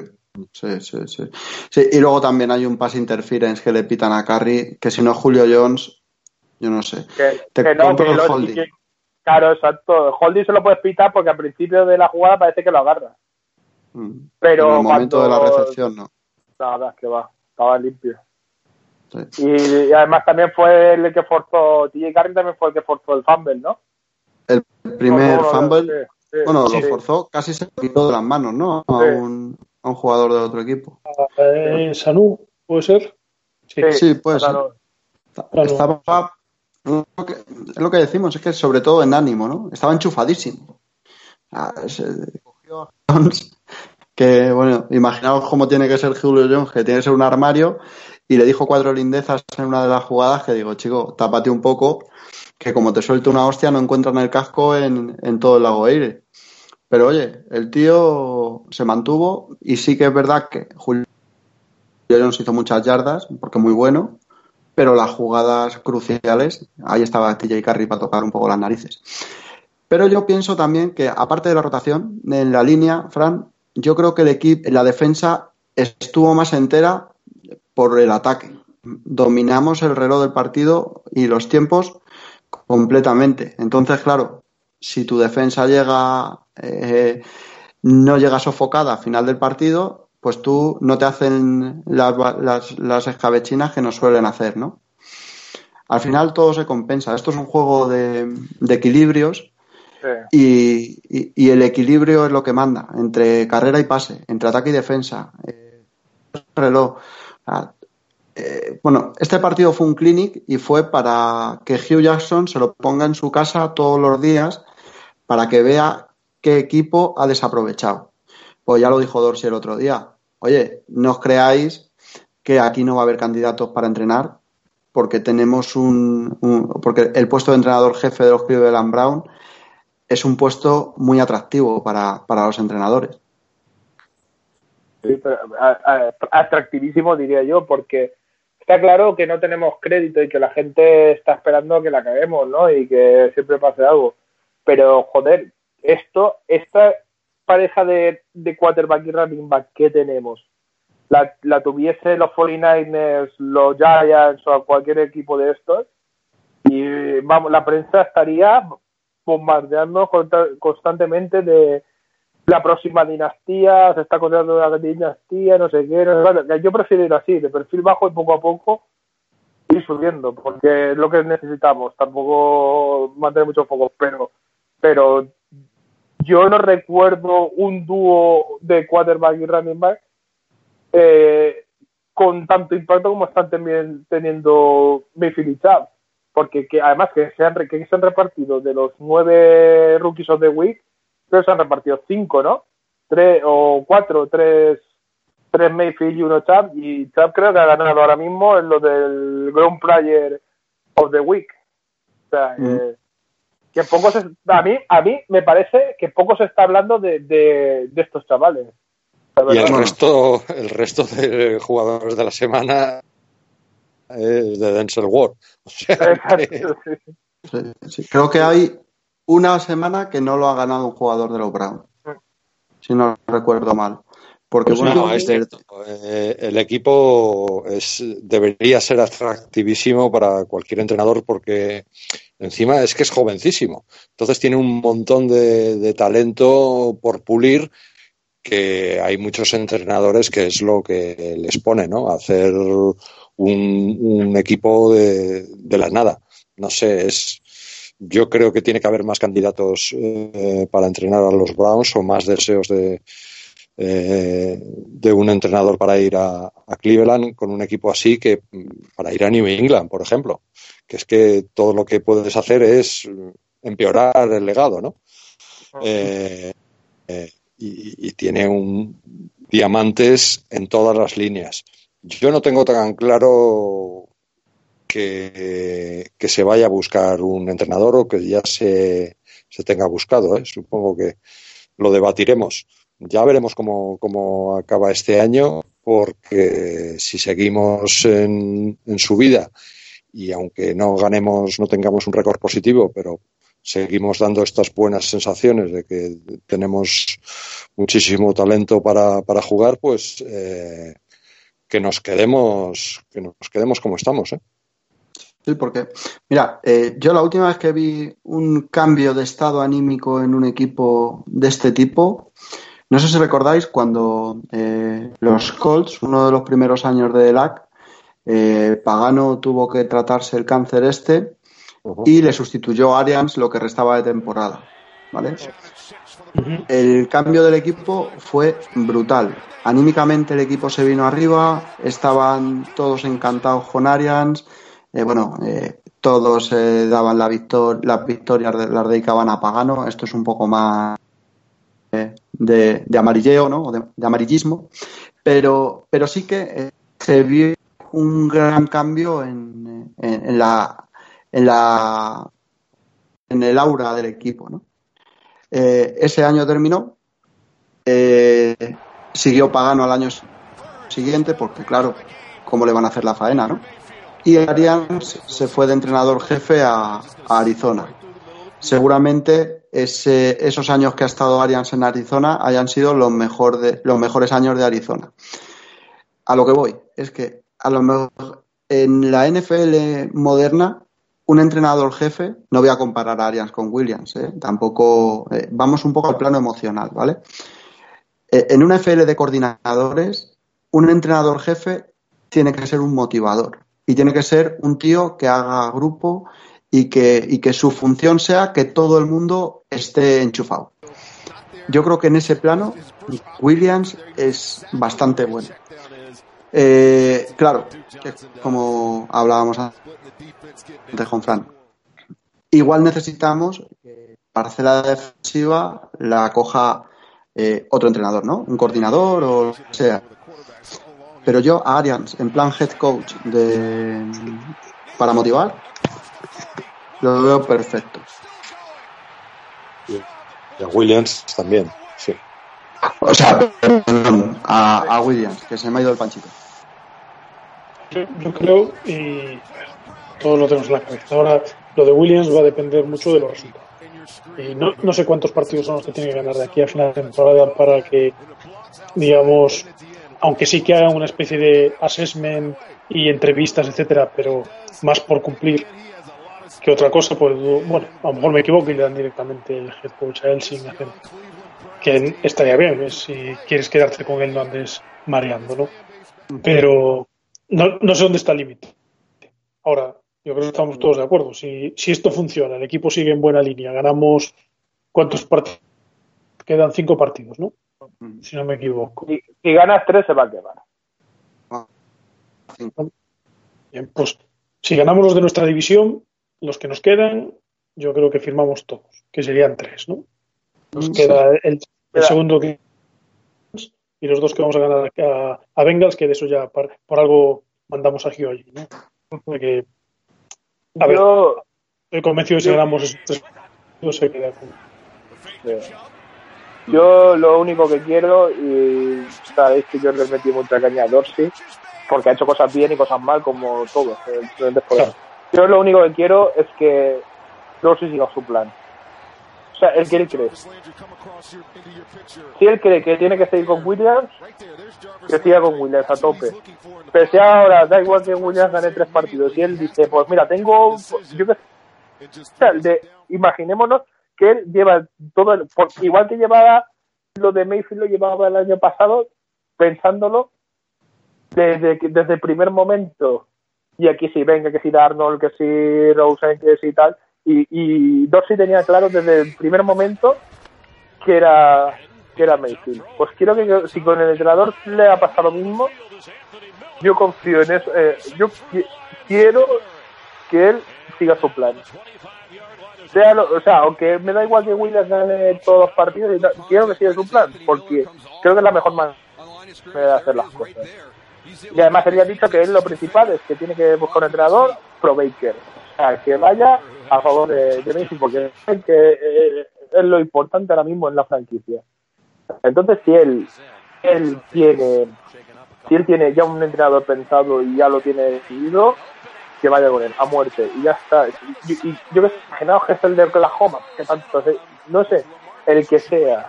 y luego también hay un pass interference que le pitan a Carrie, que si no Julio Jones, yo no sé. Compro el holding. Claro, exacto. El holding se lo puedes pitar porque al principio de la jugada parece que lo agarra. Pero en el momento de la recepción no. Nada, que va. Estaba limpio. Sí. Y además también fue el que forzó, TJ Carrie también fue el que forzó el fumble, ¿no? El primer fumble, lo forzó, casi se lo quitó de las manos, ¿no? A un jugador de otro equipo. ¿Sanu? ¿Puede ser? Sí, puede ser. Estaba... Es lo que decimos, es que sobre todo en ánimo, ¿no? Estaba enchufadísimo. Se cogió a Jones, que, bueno, imaginaos cómo tiene que ser Julio Jones, que tiene que ser un armario, y le dijo 4 lindezas en una de las jugadas que digo, chico, tápate un poco, que como te suelte una hostia no encuentran el casco en todo el lago Eire. Pero oye, el tío se mantuvo, y sí que es verdad que Julio Jones hizo muchas yardas, porque muy bueno, pero las jugadas cruciales, ahí estaba TJ Carrie para tocar un poco las narices. Pero yo pienso también que, aparte de la rotación, en la línea, Fran, yo creo que el equipo, la defensa estuvo más entera por el ataque. Dominamos el reloj del partido y los tiempos completamente. Entonces, claro, si tu defensa no llega sofocada al final del partido, pues tú no te hacen las escabechinas que nos suelen hacer, ¿no? Al final todo se compensa. Esto es un juego de equilibrios, y el equilibrio es lo que manda entre carrera y pase, entre ataque y defensa, reloj. Bueno, este partido fue un clinic y fue para que Hugh Jackson se lo ponga en su casa todos los días para que vea qué equipo ha desaprovechado. Pues ya lo dijo Dorsey el otro día. Oye, no os creáis que aquí no va a haber candidatos para entrenar, porque tenemos porque el puesto de entrenador jefe de los Cleveland Browns es un puesto muy atractivo para los entrenadores. Sí, pero atractivísimo diría yo, porque está claro que no tenemos crédito y que la gente está esperando que la caguemos, ¿no? Y que siempre pase algo. Pero, joder, esta pareja de quarterback y running back que tenemos, la tuviese los 49ers, los Giants o cualquier equipo de estos, y vamos, la prensa estaría bombardeando constantemente de la próxima dinastía, se está contando la dinastía, no sé qué, no sé. Yo prefiero ir así, de perfil bajo, y poco a poco ir subiendo, porque es lo que necesitamos, tampoco mantener mucho foco, pero yo no recuerdo un dúo de quarterback y running back con tanto impacto como están teniendo Mayfield y Chubb, porque además que se han repartido de los 9 rookies of the week, creo que se han repartido 5, ¿no? 3 o 4, 3 Mayfield y 1 Chubb, y Chubb creo que ha ganado ahora mismo en lo del Ground Player of the Week. O sea, que poco a mí me parece que poco se está hablando de estos chavales. Y el resto de jugadores de la semana es de Denzel Ward. O sea, sí. Creo que hay una semana que no lo ha ganado un jugador de los Browns, si no recuerdo mal. Porque es cierto. El equipo debería ser atractivísimo para cualquier entrenador, porque Encima es que es jovencísimo. Entonces tiene un montón de talento por pulir, que hay muchos entrenadores que es lo que les pone, ¿no? Hacer un equipo de la nada. No sé, yo creo que tiene que haber más candidatos para entrenar a los Browns, o más deseos de un entrenador para ir a Cleveland con un equipo así, que para ir a New England, por ejemplo. Que es que todo lo que puedes hacer es empeorar el legado, ¿no? Y tiene diamantes en todas las líneas. Yo no tengo tan claro que se vaya a buscar un entrenador, o que ya se tenga buscado, ¿eh? Supongo que lo debatiremos. Ya veremos cómo acaba este año, porque si seguimos en subida, y aunque no tengamos un récord positivo, pero seguimos dando estas buenas sensaciones de que tenemos muchísimo talento para jugar, pues que nos quedemos como estamos, ¿eh? Sí, porque, mira, yo la última vez que vi un cambio de estado anímico en un equipo de este tipo, no sé si recordáis cuando los Colts, uno de los primeros años de LAC, Pagano tuvo que tratarse el cáncer y le sustituyó a Arians lo que restaba de temporada, ¿vale? El cambio del equipo fue brutal. Anímicamente el equipo se vino arriba, estaban todos encantados con Arians, todos daban las victorias las dedicaban a Pagano. Esto es un poco más de amarilleo, ¿no? O de amarillismo, pero sí que se vio un gran cambio en el aura del equipo, ¿no? Ese año terminó, siguió Pagano al año siguiente, porque claro, ¿cómo le van a hacer la faena, no? Y Arians se fue de entrenador jefe a Arizona. Seguramente esos años que ha estado Arians en Arizona hayan sido los mejores años de Arizona. A lo que voy es que a lo mejor en la NFL moderna, un entrenador jefe, no voy a comparar a Arians con Williams, tampoco, vamos un poco al plano emocional, ¿vale? En una NFL de coordinadores, un entrenador jefe tiene que ser un motivador y tiene que ser un tío que haga grupo y que su función sea que todo el mundo esté enchufado. Yo creo que en ese plano Williams es bastante bueno. Claro, como hablábamos antes con Fran, igual necesitamos que parcela defensiva la coja otro entrenador, ¿no? Un coordinador o lo que sea. Pero yo a Arians, en plan head coach para motivar, lo veo perfecto. Y a Williams también, sí. O sea, a Williams, que se me ha ido el panchito. Yo creo, y todos lo tenemos en la cabeza. Ahora, lo de Williams va a depender mucho de los resultados. Y no sé cuántos partidos son los que tiene que ganar de aquí a final de temporada para que, digamos, aunque sí que hagan una especie de assessment y entrevistas, etcétera, pero más por cumplir que otra cosa, pues bueno, a lo mejor me equivoco y le dan directamente el head coach a él sin hacer, que estaría bien, si quieres quedarte con él no andes mareando, ¿no? Pero no sé dónde está el límite. Ahora, yo creo que estamos todos de acuerdo. Si esto funciona, el equipo sigue en buena línea, ganamos, ¿cuántos partidos? Quedan 5 partidos, ¿no? Si no me equivoco. Si ganas 3 se va a quedar. Bien, pues si ganamos los de nuestra división, los que nos quedan, yo creo que firmamos todos, que serían 3, ¿no? Nos queda el segundo que y los 2 que vamos a ganar a Bengals, que de eso ya por algo mandamos a Gio allí, ¿no? Porque, a ver, estoy convencido de que si ganamos esos 3, no se queda con... Yo lo único que quiero, y sabéis que yo le metí mucha caña a Dorsey, porque ha hecho cosas bien y cosas mal, como todos. Claro. Yo lo único que quiero es que Dorsey siga su plan. O sea, el que él cree. Si él cree que tiene que seguir con Williams, que siga con Williams a tope. Pero si ahora da igual que Williams gane 3 partidos y él dice, pues mira, tengo, yo qué O sea, imaginémonos que él lleva todo, igual que llevaba lo de Mayfield, lo llevaba el año pasado, pensándolo desde el primer momento. Y aquí sí, venga, que si Darnold, que si Rosen, que si tal. Y Dorsey tenía claro desde el primer momento que era Mayfield. Pues quiero que si con el entrenador le ha pasado lo mismo, yo confío en eso. Yo quiero que él siga su plan. O sea, aunque me da igual que Williams gane todos los partidos, quiero que siga su plan, porque creo que es la mejor manera de hacer las cosas. Y además él ya ha dicho que lo principal es que tiene que buscar un entrenador pro Baker. O sea, que vaya a favor de Mayfield, porque es lo importante ahora mismo en la franquicia. Entonces, si él tiene ya un entrenador pensado y ya lo tiene decidido, que vaya con él a muerte y ya está. Y yo me imagino que es el de Oklahoma, que tanto, no sé, el que sea,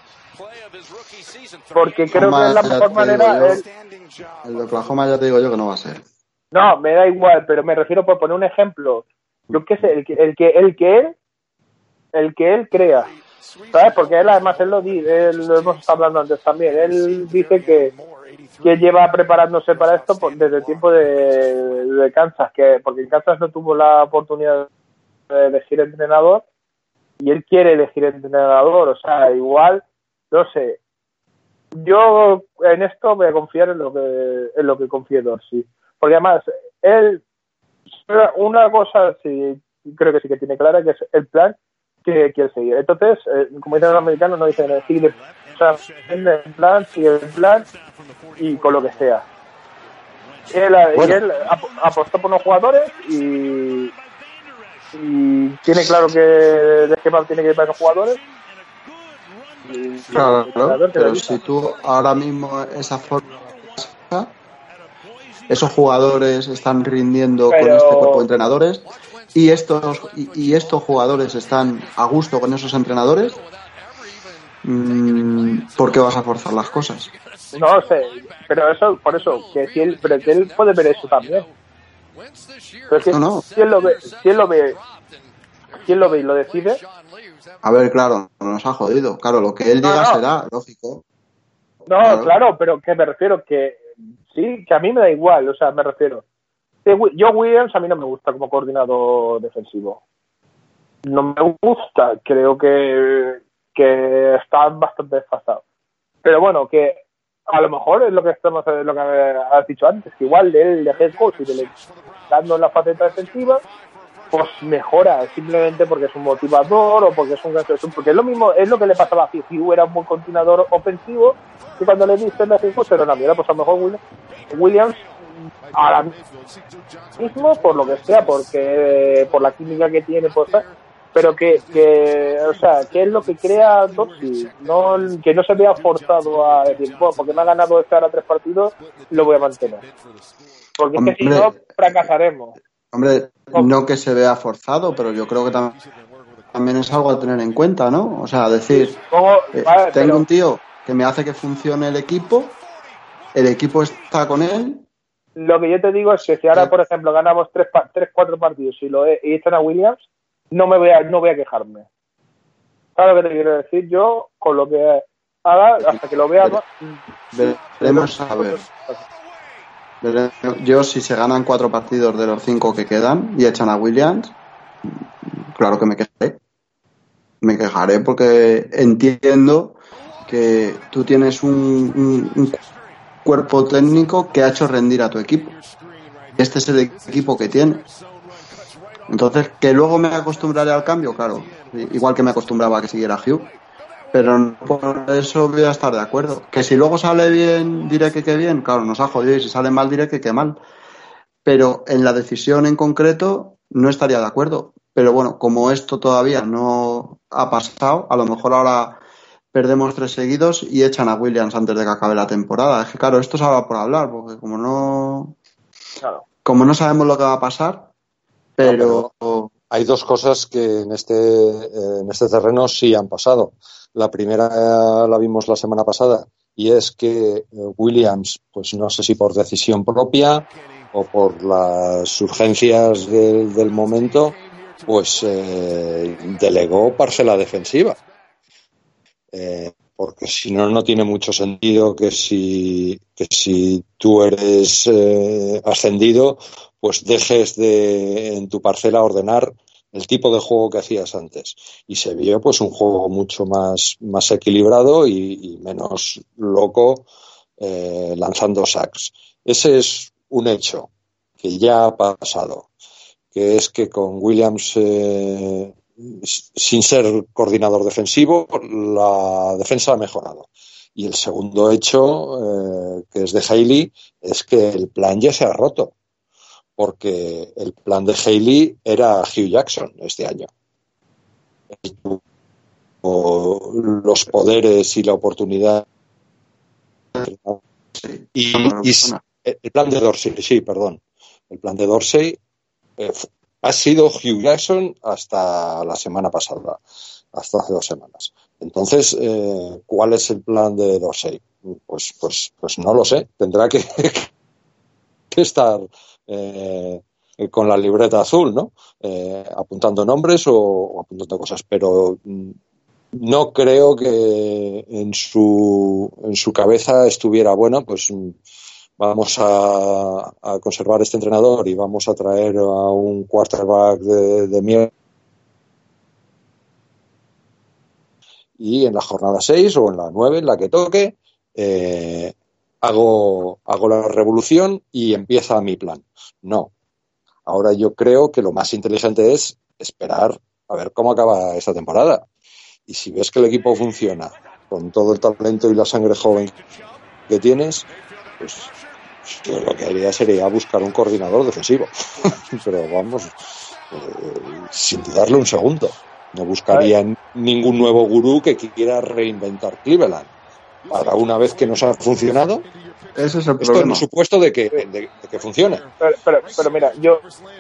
porque creo que es la mejor manera. El de Oklahoma ya te digo yo que no va a ser. No, me da igual, pero me refiero, por poner un ejemplo, yo qué sé, el que él crea, ¿sabes? Porque él además lo hemos estado hablando antes también, él dice que lleva preparándose para esto desde el tiempo de Kansas, porque en Kansas no tuvo la oportunidad de elegir entrenador y él quiere elegir entrenador. O sea, igual, no sé, yo en esto voy a confiar en lo que confíe Dorsey, porque además él, una cosa sí creo que sí que tiene clara, que es el plan que quiere seguir. Entonces, como dicen los americanos, no dicen sigue el plan, sigue el plan y con lo que sea. Él apostó por los jugadores y tiene claro que de qué tiene que ir para los jugadores. Claro, pero si tú ahora mismo esa forma, esos jugadores están rindiendo con este cuerpo de entrenadores y estos jugadores están a gusto con esos entrenadores, ¿por qué vas a forzar las cosas? No sé, pero eso, por eso, que él puede ver eso también. Pero que no. Si él lo ve y lo decide. A ver, claro, nos ha jodido. Claro, lo que él diga será lógico. No, claro, pero que me refiero que sí, que a mí me da igual, o sea, me refiero. Yo Williams a mí no me gusta como coordinador defensivo. No me gusta, creo que está bastante desfasado. Pero bueno, que a lo mejor es lo que has dicho antes, que igual él de head coach y dando la faceta defensiva, pues mejora simplemente porque es un motivador o porque es porque es lo mismo, es lo que le pasaba a Hugh, era un buen continuador ofensivo y cuando le diste el head coach era una mierda. Pues a lo mejor Williams ahora mismo, por lo que sea, porque por la química que tiene, pues, pero o sea, que es lo que crea Dorsey, que no se vea forzado a decir, bueno, porque me ha ganado ahora 3 partidos, lo voy a mantener. Porque es que si no, fracasaremos. Hombre, no que se vea forzado, pero yo creo que también es algo a tener en cuenta, ¿no? O sea, decir, tengo un tío que me hace que funcione el equipo está con él. Lo que yo te digo es que si ahora, por ejemplo, ganamos 3-4 partidos y echan a Williams, no voy a quejarme. ¿Sabes lo que te quiero decir? Yo, con lo que haga, hasta que lo vea... Veremos a ver. Yo, si se ganan 4 partidos de los 5 que quedan y echan a Williams, claro que me quejaré. Me quejaré porque entiendo que tú tienes un cuerpo técnico que ha hecho rendir a tu equipo. Este es el equipo que tiene. Entonces, que luego me acostumbraré al cambio, claro, igual que me acostumbraba a que siguiera Hugh, pero no por eso voy a estar de acuerdo. Que si luego sale bien, diré que bien, claro, nos ha jodido, y si sale mal, diré que mal. Pero en la decisión en concreto no estaría de acuerdo. Pero bueno, como esto todavía no ha pasado, a lo mejor ahora perdemos 3 seguidos y echan a Williams antes de que acabe la temporada. Es que claro, esto se habla por hablar, porque como no sabemos lo que va a pasar, pero hay 2 cosas que en este terreno sí han pasado. La primera la vimos la semana pasada y es que Williams, pues no sé si por decisión propia o por las urgencias del momento, pues delegó parcela defensiva. Porque si no, no tiene mucho sentido que si tú eres ascendido, pues dejes en tu parcela ordenar el tipo de juego que hacías antes. Y se vio pues un juego mucho más equilibrado y menos loco lanzando sacks. Ese es un hecho que ya ha pasado, que es que con Williams sin ser coordinador defensivo, la defensa ha mejorado. Y el segundo hecho, que es de Haley, es que el plan ya se ha roto, porque el plan de Haley era Hugh Jackson este año. Los poderes y la oportunidad. Y el plan de Dorsey, el plan de Dorsey ha sido Hugh Jackson hasta la semana pasada, hasta hace 2 semanas. Entonces, ¿cuál es el plan de Dorsey? Pues no lo sé. Tendrá que estar con la libreta azul, ¿no? Apuntando nombres o apuntando cosas, pero no creo que en su cabeza estuviera, bueno, pues vamos a conservar este entrenador y vamos a traer a un quarterback de mierda. Y en la jornada 6 o en la 9, en la que toque, hago la revolución y empieza mi plan. No. Ahora yo creo que lo más inteligente es esperar a ver cómo acaba esta temporada. Y si ves que el equipo funciona con todo el talento y la sangre joven que tienes, pues yo lo que haría sería buscar un coordinador defensivo. Pero vamos, sin dudarle un segundo. No buscaría ningún nuevo gurú que quiera reinventar Cleveland. Para una vez que nos ha funcionado, ese es el esto problema. en supuesto de que funcione. Pero mira, yo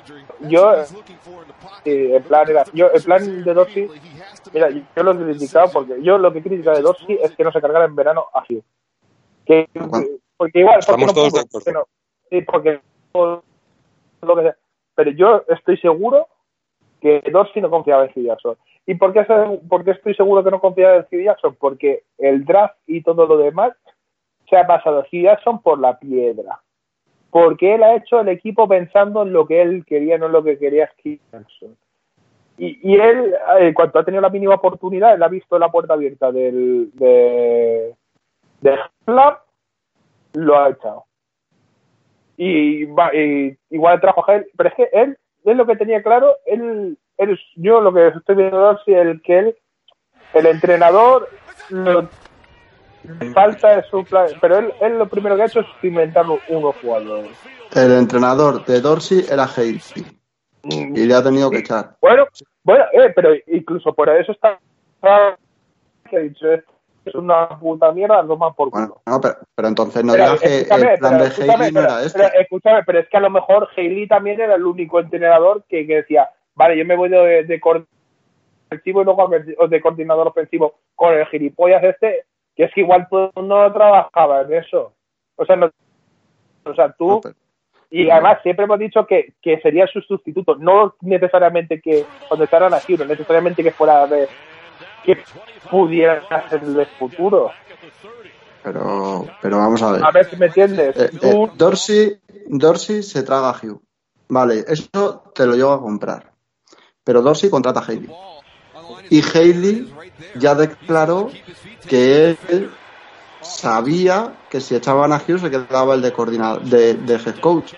el plan de Dorsey, mira, yo lo he criticado porque yo lo que critica de Dorsey es que no se cargara en verano a Hugh. Porque igual, estamos todos de acuerdo. Porque lo que sea. Pero yo estoy seguro que Dorsey no confiaba en Hugh Jackson. ¿Y por qué estoy seguro que no confiaba en Hugh Jackson? Porque el draft y todo lo demás se ha pasado Hugh Jackson por la piedra. Porque él ha hecho el equipo pensando en lo que él quería, no en lo que quería Hugh Jackson. Y él, cuando ha tenido la mínima oportunidad, él ha visto la puerta abierta de Lab, lo ha echado. Y igual trajo a él, pero es que él lo que tenía claro, yo lo que estoy viendo es el entrenador lo falta de su plan, pero él lo primero que ha hecho es inventar unos jugadores. El entrenador de Dorsey era Haley y le ha tenido que echar. Bueno, pero incluso por eso está que ha dicho es una puta mierda, lo más por culo. Bueno, pero entonces no digas que el plan de Haley no era este. Escúchame, pero es que a lo mejor Haley también era el único entrenador que decía, vale, yo me voy de coordinador ofensivo y luego de coordinador ofensivo con el gilipollas este, que es que igual tú no trabajabas en eso. O sea, tú... Y además siempre hemos dicho que sería su sustituto, no necesariamente que cuando estaran aquí, no necesariamente que fuera que pudiera ser del futuro. Pero vamos a ver. A ver si me entiendes. Dorsey se traga a Hugh. Vale, eso te lo llevo a comprar. Pero Dorsey contrata a Haley. Y Haley ya declaró que él sabía que si echaban a Hugh se quedaba el de coordinador de head coach.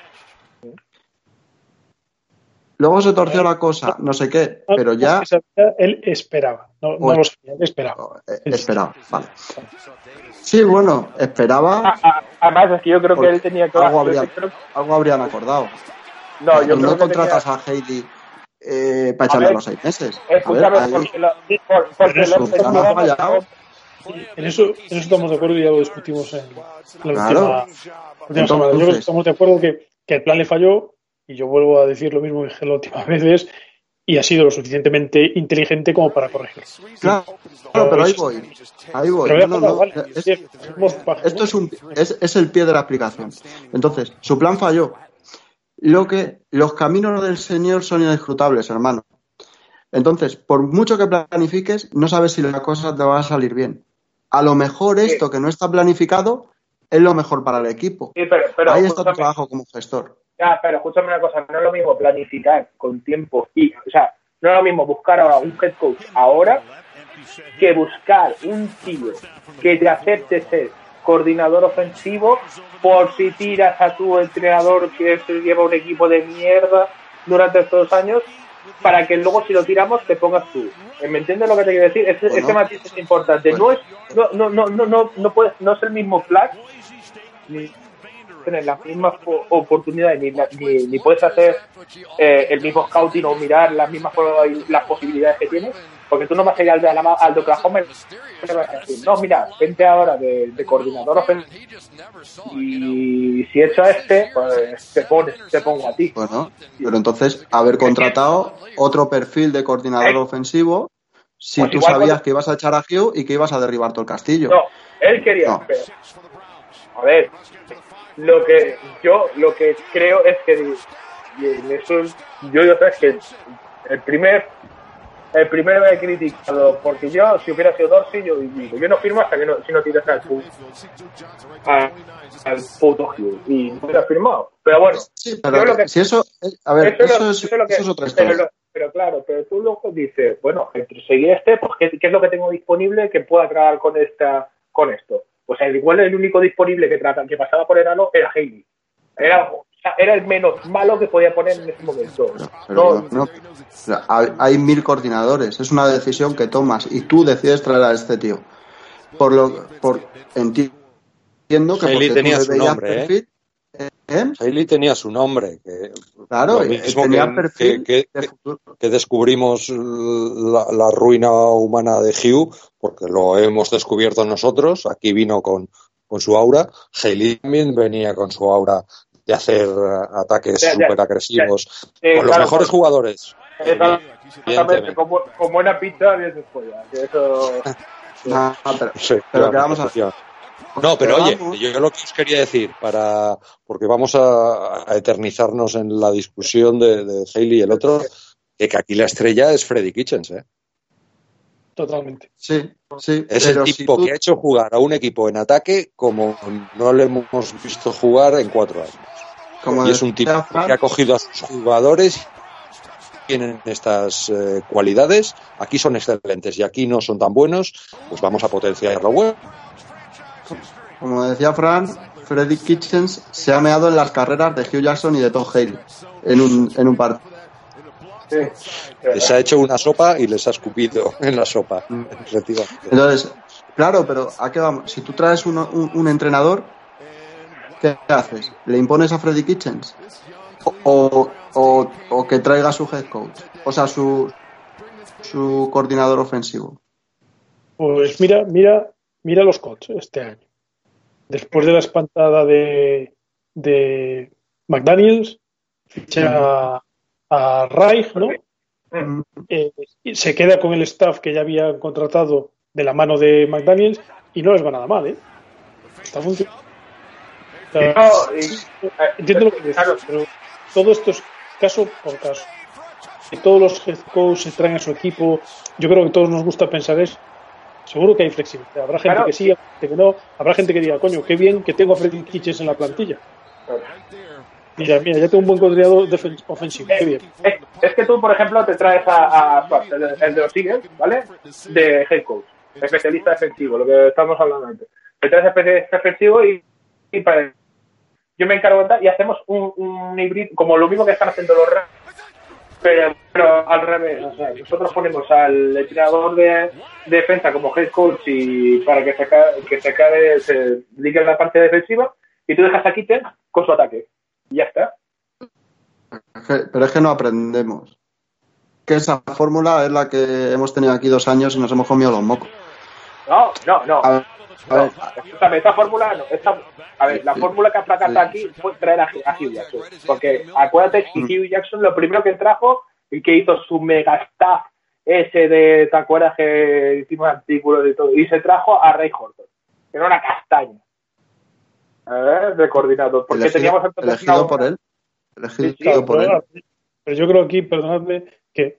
Luego se torció la cosa, no sé qué, pero ya... Él esperaba, no lo sabía, él esperaba. Esperaba, vale. Sí, bueno, esperaba... Además, es que yo creo que él tenía claro... Algo habrían acordado. No, yo creo que contratas a Haley para echarle los 6 meses. Escúchame, porque en eso estamos de acuerdo y ya lo discutimos en la última semana. Yo creo que estamos de acuerdo que el plan le falló. Y yo vuelvo a decir lo mismo que dije las últimas veces, y ha sido lo suficientemente inteligente como para corregirlo. Claro, pero ahí voy. Esto es el pie de la aplicación. Entonces, su plan falló. Los caminos del Señor son inescrutables, hermano. Entonces, por mucho que planifiques, no sabes si la cosa te va a salir bien. A lo mejor esto que no está planificado es lo mejor para el equipo. Sí, pero ahí está tu trabajo como gestor. Ya, pero escúchame una cosa, no es lo mismo planificar con tiempo o sea, no es lo mismo buscar ahora un head coach ahora que buscar un tío que te acepte ser coordinador ofensivo por si tiras a tu entrenador que se lleva un equipo de mierda durante estos años para que luego si lo tiramos te pongas tú. ¿Me entiendes lo que te quiero decir? Ese matiz es importante. No es el mismo plan ni tener las mismas oportunidades ni puedes hacer el mismo scouting o mirar las mismas las posibilidades que tienes, porque tú no vas a ir al de Oklahoma y vas a decir, no, mira, vente ahora de coordinador ofensivo y si he hecho pues te pongo a ti. Bueno, pero entonces haber contratado otro perfil de coordinador ofensivo si pues tú sabías que ibas a echar a Hugh y que ibas a derribar todo el castillo. No, él quería. No. Pero, a ver, lo que creo es que y en eso yo sabes que el primero he criticado porque yo si hubiera sido Dorsey yo no firmo hasta que si no tiras al puto Hugh y no hubiera firmado, pero bueno sí, pero si eso a ver eso es otra historia. Pero claro, pero tú luego dices, bueno, entre seguir pues ¿qué es lo que tengo disponible que pueda trabajar con esto? Pues igual el único disponible que pasaba por Erano era Haley. Era el menos malo que podía poner en ese momento. No. Hay 1000 coordinadores, es una decisión que tomas y tú decides traer a este tío. Entiendo que Haley porque tenía tú su nombre, perfil, Haley tenía su nombre. Claro, tenía perfil que descubrimos la ruina humana de Hugh, porque lo hemos descubierto nosotros. Aquí vino con su aura. Haley también venía con su aura de hacer ataques súper agresivos con los mejores jugadores. Exactamente, como buena pizza bien después. Eso... pero que vamos a hacer. No, pero oye, yo lo que os quería decir, porque vamos a eternizarnos en la discusión de Haley y el otro, que aquí la estrella es Freddie Kitchens, ¿eh? Totalmente. Sí. Es el tipo que ha hecho jugar a un equipo en ataque como no le hemos visto jugar en 4 años. Y es un tipo que ha cogido a sus jugadores, tienen estas cualidades, aquí son excelentes y aquí no son tan buenos, pues vamos a potenciar lo bueno. Como decía Fran, Freddie Kitchens se ha meado en las carreras de Hugh Jackson y de Tom Haley en un partido. Sí. Les ha hecho una sopa y les ha escupido en la sopa. Entonces, claro, pero ¿a qué vamos? Si tú traes un entrenador, ¿qué haces? ¿Le impones a Freddie Kitchens? O que traiga su head coach, o sea, su coordinador ofensivo. Pues mira los Colts este año. Después de la espantada de McDaniels, ficha a Reich, ¿no? Se queda con el staff que ya había contratado de la mano de McDaniels y no les va nada mal, ¿eh? Está funcionando. Entiendo lo que dices, pero todo esto es caso por caso. Que todos los head coaches se traen a su equipo. Yo creo que a todos nos gusta pensar eso. Seguro que hay flexibilidad. Habrá gente que sí, habrá gente que no. Habrá gente que diga, coño, qué bien que tengo a Freddie Kitchens en la plantilla. Mira, ya tengo un buen coordinador ofensivo. Qué bien. Es que tú, por ejemplo, te traes a el de los Eagles, ¿vale? De head coach, especialista defensivo, lo que estamos hablando antes. Te traes especialista defensivo y yo me encargo de y hacemos un híbrido, como lo mismo que están haciendo los Rams, pero al revés. O sea, nosotros ponemos al entrenador de defensa como head coach y para que se dedique a la parte defensiva y tú dejas a Kitchen con su ataque. Y ya está. Pero es que no aprendemos. Que esa fórmula es la que hemos tenido aquí 2 años y nos hemos comido los mocos. No. A ver. Esta fórmula no. La fórmula que ha fracasado aquí fue traer a Hugh Jackson. Porque acuérdate que Hugh Jackson lo primero que trajo y que hizo su mega staff ese de, ¿te acuerdas que hicimos artículos y todo? Y se trajo a Ray Horton. Que era una castaña. De coordinador. Porque teníamos elegido por él. Elegido por él. Pero yo creo aquí, perdonadme, que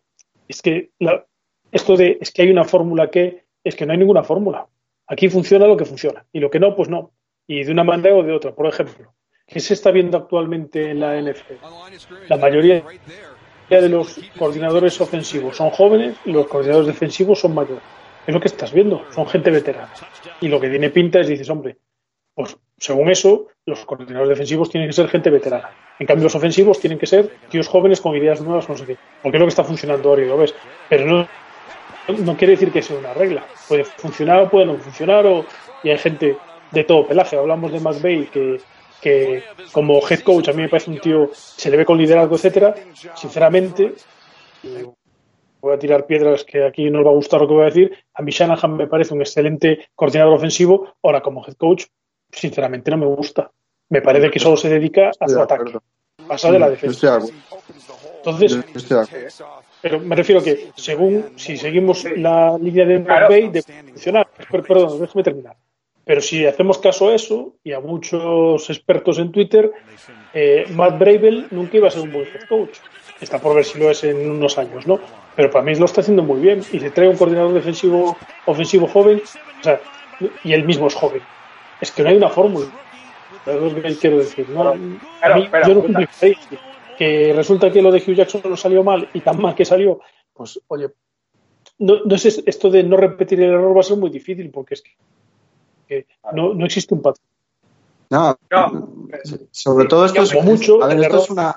Es que es que hay una fórmula es que no hay ninguna fórmula. Aquí funciona lo que funciona y lo que no, pues no. Y de una manera o de otra. Por ejemplo, ¿qué se está viendo actualmente en la NFL? La mayoría de los coordinadores ofensivos son jóvenes y los coordinadores defensivos son mayores. Es lo que estás viendo, son gente veterana. Y lo que tiene pinta es, dices, hombre, pues según eso, los coordinadores defensivos tienen que ser gente veterana. En cambio, los ofensivos tienen que ser tíos jóvenes con ideas nuevas, no sé qué. Porque es lo que está funcionando ahora y lo ves. Pero no quiere decir que sea una regla. Puede funcionar o puede no funcionar, y hay gente de todo pelaje. Hablamos de McVay, que como head coach a mí me parece un tío, se le ve con liderazgo, etcétera. Sinceramente, voy a tirar piedras que aquí no os va a gustar lo que voy a decir. A mí Shanahan me parece un excelente coordinador ofensivo. Ahora, como head coach, sinceramente no me gusta. Me parece que solo se dedica a su ataque. Pasa de la defensa. Entonces, pero me refiero que si seguimos la línea de McVay, de funcionar. Perdón, déjame terminar. Pero si hacemos caso a eso, y a muchos expertos en Twitter, Matt Vrabel nunca iba a ser un buen head coach. Está por ver si lo es en unos años, ¿no? Pero para mí lo está haciendo muy bien. Y se trae un coordinador ofensivo joven, o sea, y él mismo es joven. Es que no hay una fórmula. Es lo que quiero decir. ¿No? A mí, yo no cumpliría que resulta que lo de Hugh Jackson no salió mal y tan mal que salió. Pues, oye, no es esto de no repetir el error va a ser muy difícil porque es que no existe un patrón. No, sobre todo esto es mucho. A ver, esto es una.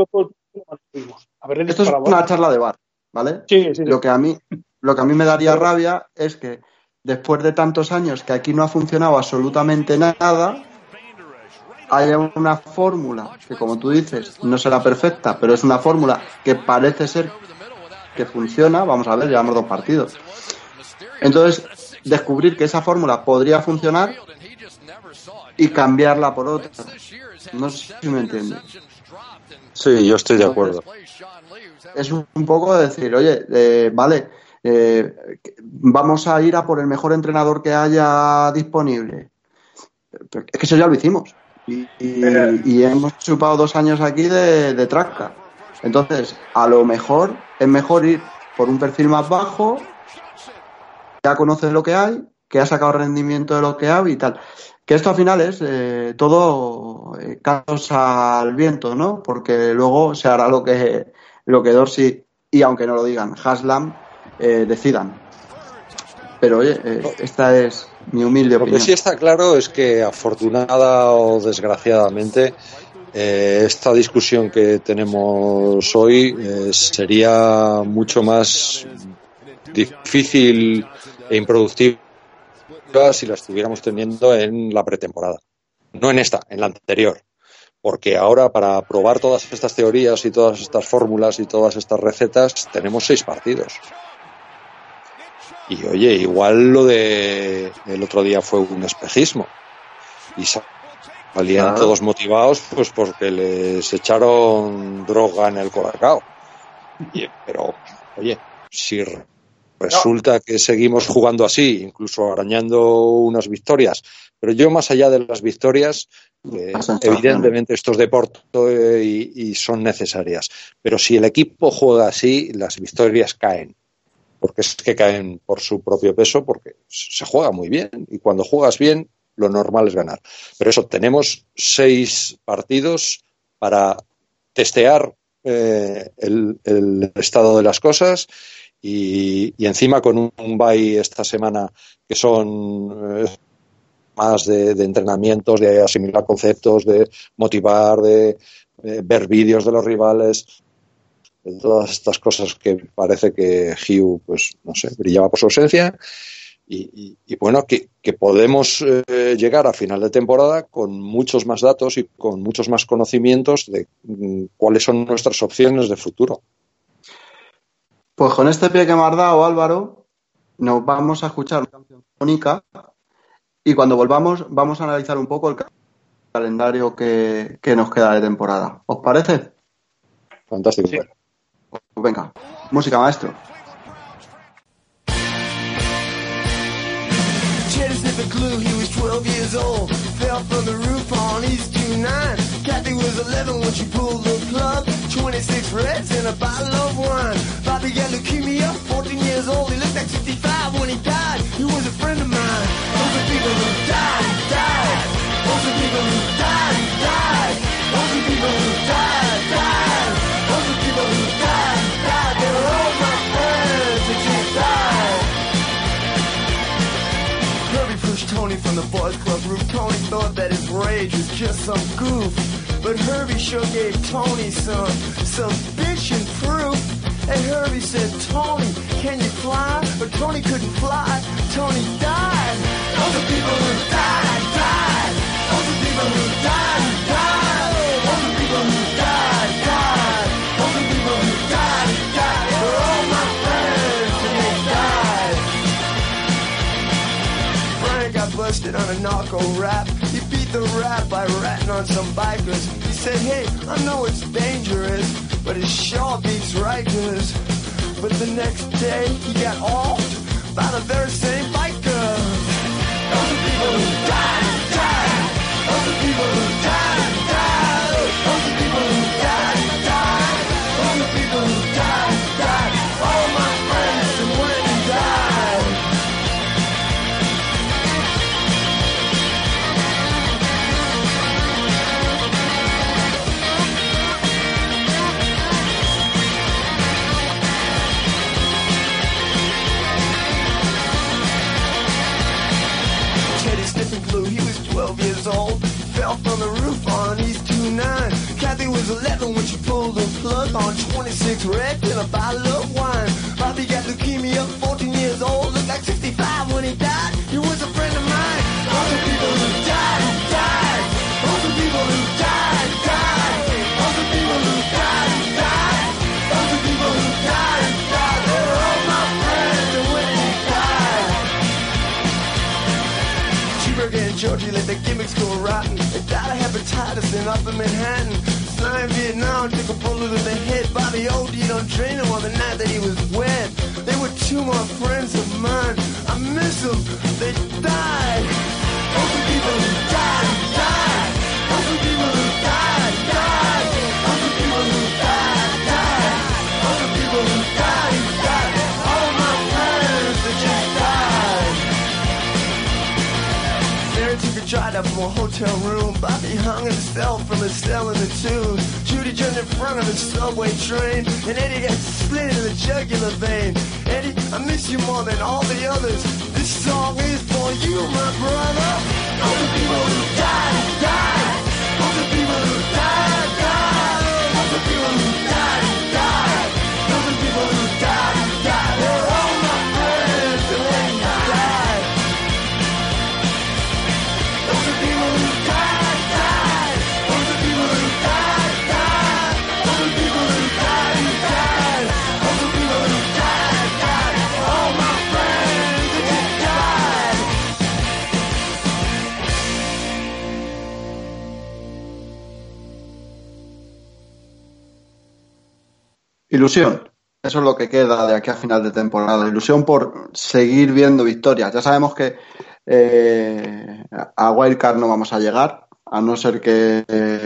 Esto es una charla de bar, ¿vale? Sí. Lo que a mí me daría rabia es que después de tantos años que aquí no ha funcionado absolutamente nada, haya una fórmula que, como tú dices, no será perfecta, pero es una fórmula que parece ser que funciona. Vamos a ver, llevamos 2 partidos. Entonces, descubrir que esa fórmula podría funcionar y cambiarla por otra. No sé si me entiendes. Sí, yo estoy de acuerdo. Es un poco decir, oye, vale, vamos a ir a por el mejor entrenador que haya disponible. Pero es que eso ya lo hicimos. Y hemos chupado 2 años aquí de trasca. Entonces, a lo mejor es mejor ir por un perfil más bajo, ya conoces lo que hay, que ha sacado rendimiento de lo que hay y tal. Que esto al final es todo casos al viento, ¿no? Porque luego se hará lo que Dorsey y, aunque no lo digan, Haslam decidan. Pero oye, esta es mi humilde opinión. Lo que sí está claro es que, afortunada o desgraciadamente, esta discusión que tenemos hoy sería mucho más difícil e improductiva si la estuviéramos teniendo en la pretemporada. No en esta, en la anterior. Porque ahora, para probar todas estas teorías y todas estas fórmulas y todas estas recetas, tenemos 6 partidos. Y oye, igual lo de el otro día fue un espejismo. Y salían todos motivados pues porque les echaron droga en el colacao. Pero, oye, si resulta que seguimos jugando así, incluso arañando unas victorias, pero yo, más allá de las victorias, evidentemente esto es deporte y son necesarias, pero si el equipo juega así, las victorias caen, porque es que caen por su propio peso, porque se juega muy bien, y cuando juegas bien, lo normal es ganar. Pero eso, tenemos 6 partidos para testear el estado de las cosas. Y encima con un bye esta semana que son más de entrenamientos, de asimilar conceptos, de motivar, de ver vídeos de los rivales, de todas estas cosas que parece que Hugh, pues no sé, brillaba por su ausencia. Y bueno, que podemos llegar a final de temporada con muchos más datos y con muchos más conocimientos de cuáles son nuestras opciones de futuro. Pues con este pie que me has dado, Álvaro, nos vamos a escuchar una canción única y cuando volvamos vamos a analizar un poco el calendario que nos queda de temporada. ¿Os parece? Fantástico. Sí. Pues venga, música, maestro. sniffing glue, he was 12 years old. Fell from the roof on East 29. Kathy was 11 when she pulled the plug. 26 reds and a bottle of wine. Bobby got leukemia, 14 years old. He looked like 65 when he died. He was a friend of mine. Those are people who died, died. Those are people who died, died. Those are people who died, died. Those are people who died, died. They were all my friends that just died. Herbie pushed Tony from the boys club roof. Tony thought that his rage was just some goof. But Herbie sure gave Tony some bitch and proof. And Herbie said, Tony, can you fly? But Tony couldn't fly. Tony died. Those are people who died, died. Those are people who died, died. Those are people who died, died. Those are people who died, died. They're all my friends and they died. Brian got busted on a narco rap. He beat the rap by ratting on some bikers. He said, hey, I know it's dangerous, but it sure beats Rikers. But the next day, he got offed by the very same biker. Those are people who died, died. Those are people who died, died. Those are people who died, died. Those are people who died, died. All my friends and when he died. He was 12 years old, fell from the roof on East 29. Kathy was 11 when she pulled the plug on 26 red and a bottle of wine. Bobby got leukemia, 14 years old, looked like 65 when he died. He was a friend of mine. Those are people who died, died. Those are people who died, died. Those are people who died, died. Those are people who died, died. They were all my friends and when he died. Cheeseburger and Georgie let the gimmicks go rotten. They died of hepatitis in Upper Manhattan. Flying in Vietnam, took a bullet in the head. Bobby OD'd on Drano on the night that he was wed. They were two more friends of mine. I miss them, they died. Those are people who died, died. Those are people who died, died. Those are people who died, died. Those are people who died, died. All my friends that just died. Mary took a drive up from a hotel room. Bobby hung himself from a cell in the tube. Judy jumped in front of a subway train. And Eddie got split in the jugular vein. Eddie, I miss you more than all the others. This song is for you, my brother. Those are people who died, died. Those are people who died, died. Those are people who died, died. Those are people who died, died. They're all my friends and they died. Those are people who died, died. Those are people who died, died. Those are people who died, died. Those are people who died, died. All my friends that just died. Ilusión. Eso es lo que queda de aquí a final de temporada. Ilusión por seguir viendo victorias. Ya sabemos que a Wildcard no vamos a llegar, a no ser que...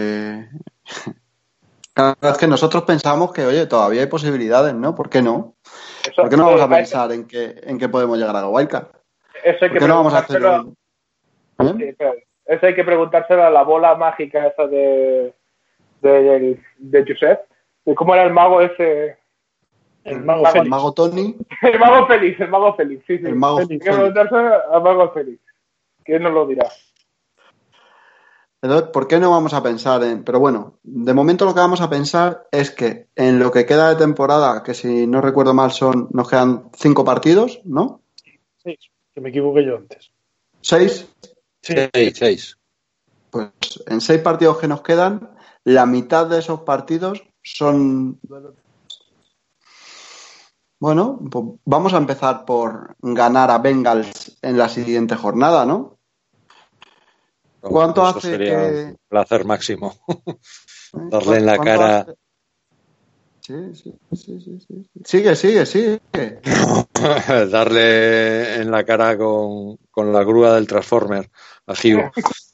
Claro, es que nosotros pensamos que, oye, todavía hay posibilidades, ¿no? ¿Por qué no? Eso, ¿Por qué no vamos a pensar en que podemos llegar a Wildcard? Eso hay ¿Por que qué no vamos a hacer preguntárselo. un... Sí, claro. Eso hay que preguntárselo a la bola mágica esa de Josep. ¿Y cómo era el mago ese? El mago El Félix. mago Tony, El mago Félix, sí, sí. el mago Hay que Félix. preguntárselo al mago Félix. ¿Quién nos lo dirá? Entonces, ¿por qué no vamos a pensar en...? Pero bueno, de momento lo que vamos a pensar es que en lo que queda de temporada, que si no recuerdo mal nos quedan 5 partidos, ¿no? 6, que me equivoqué yo antes. 6. Sí. 6. Pues en 6 partidos que nos quedan, la mitad de esos partidos son... Bueno, pues vamos a empezar por ganar a Bengals en la siguiente jornada, ¿no? ¿Cuánto Eso hace sería que...? un placer máximo. Darle en la ¿Cuánto cara. hace? Sí. Sigue. Darle en la cara con la grúa del Transformer a Hugh.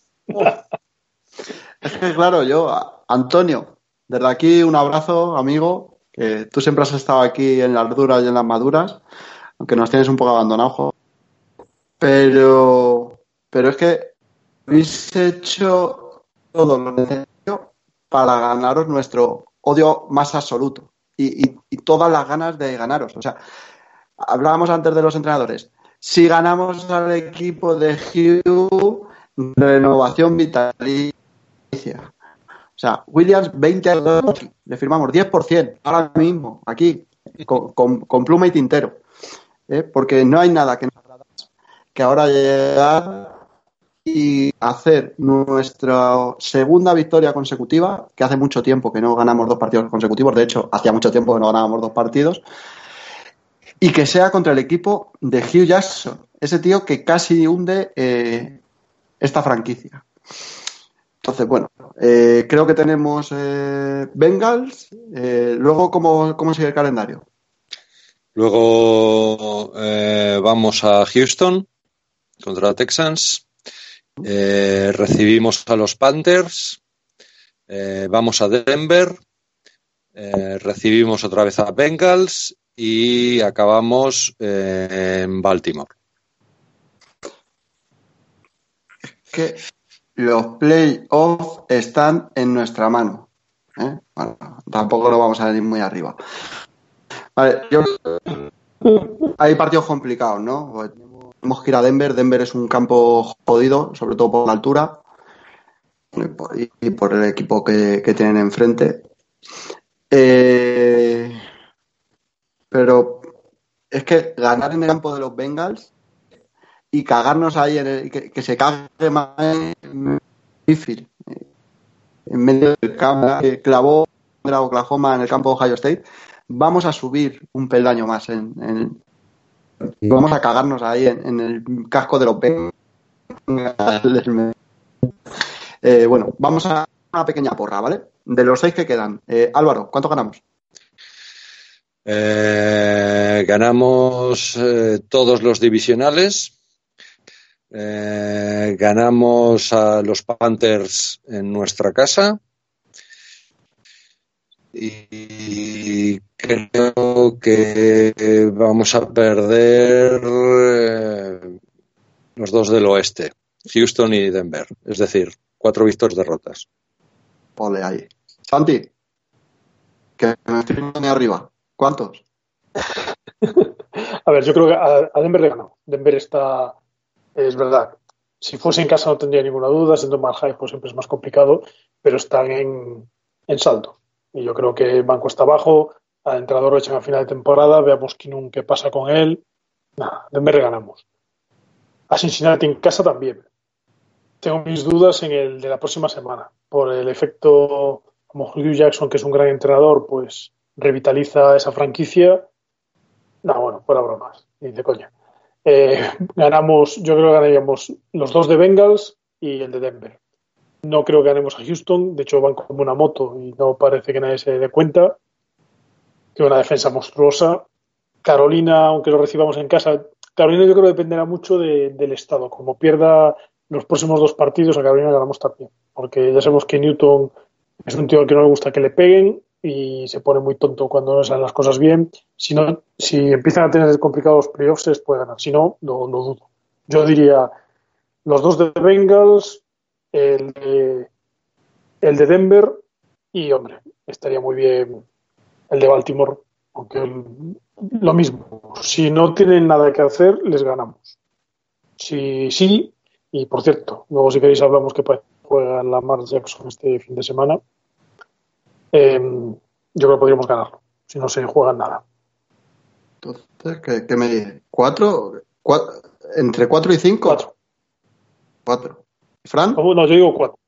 Es que claro, Antonio, desde aquí un abrazo, amigo, que tú siempre has estado aquí en las duras y en las maduras, aunque nos tienes un poco abandonados, pero es que habéis hecho todo lo necesario para ganaros nuestro odio más absoluto y todas las ganas de ganaros. O sea, hablábamos antes de los entrenadores. Si ganamos al equipo de Hugh, renovación vitalicia. O sea, Williams 20 años, le firmamos 10% ahora mismo, aquí, con pluma y tintero. Porque no hay nada que nos agrada que ahora llegar y hacer nuestra segunda victoria consecutiva, que hace mucho tiempo que no ganamos 2 partidos consecutivos, de hecho, hacía mucho tiempo que no ganábamos 2 partidos, y que sea contra el equipo de Hugh Jackson, ese tío que casi hunde esta franquicia. Entonces, bueno, creo que tenemos Bengals. Luego, ¿cómo sigue el calendario? Luego vamos a Houston contra Texans. Recibimos a los Panthers. Vamos a Denver. Recibimos otra vez a Bengals. Y acabamos en Baltimore. Que los playoffs están en nuestra mano. Bueno, tampoco lo vamos a ir muy arriba. Vale, hay partidos complicados, ¿no? Pues tenemos que ir a Denver. Denver es un campo jodido, sobre todo por la altura y por el equipo que tienen enfrente. Pero es que ganar en el campo de los Bengals y cagarnos ahí que se cague más en Mayfield, en medio del campo, que clavó a Oklahoma en el campo de Ohio State, vamos a subir un peldaño más vamos a cagarnos ahí en el casco de los Bengals. Bueno, vamos a una pequeña porra, ¿vale? De los 6 que quedan. Álvaro, ¿cuánto ganamos? Ganamos todos los divisionales. Ganamos a los Panthers en nuestra casa. Y creo que vamos a perder los 2 del oeste, Houston y Denver. Es decir, 4 victorias, derrotas. Ole ahí. Santi, que me estoy viendo de arriba. ¿Cuántos? A ver, yo creo que a Denver le ganamos. Denver está, es verdad, si fuese en casa no tendría ninguna duda, siendo más high pues siempre es más complicado, pero están en salto. Y yo creo que el banco está abajo, al entrenador lo echan a final de temporada, veamos qué pasa con él. Nada, Denver le ganamos. A Cincinnati en casa también. Tengo mis dudas en el de la próxima semana, por el efecto, como Hugh Jackson, que es un gran entrenador, pues revitaliza esa franquicia. No, bueno, fuera bromas, ni de coña. Ganamos, yo creo que ganaríamos los 2 de Bengals y el de Denver. No creo que ganemos a Houston, de hecho van como una moto y no parece que nadie se dé cuenta. Tiene una defensa monstruosa. Carolina, aunque lo recibamos en casa, Carolina yo creo que dependerá mucho del estado. Como pierda los próximos 2 partidos, a Carolina ganamos también, porque ya sabemos que Newton es un tío al que no le gusta que le peguen y se pone muy tonto cuando no salen las cosas bien. Si empiezan a tener complicados playoffs, puede ganar. Si no, lo dudo. Yo diría los 2 de Bengals, el de Denver y, hombre, estaría muy bien el de Baltimore, aunque lo mismo. Si no tienen nada que hacer, les ganamos. Si sí, y por cierto, luego si queréis hablamos que juega Lamar Jackson este fin de semana. Yo creo que podríamos ganarlo, si no se juega nada. Entonces, ¿qué me dice? ¿4? ¿Entre 4 y 5? 4. ¿Fran? No, yo digo 4.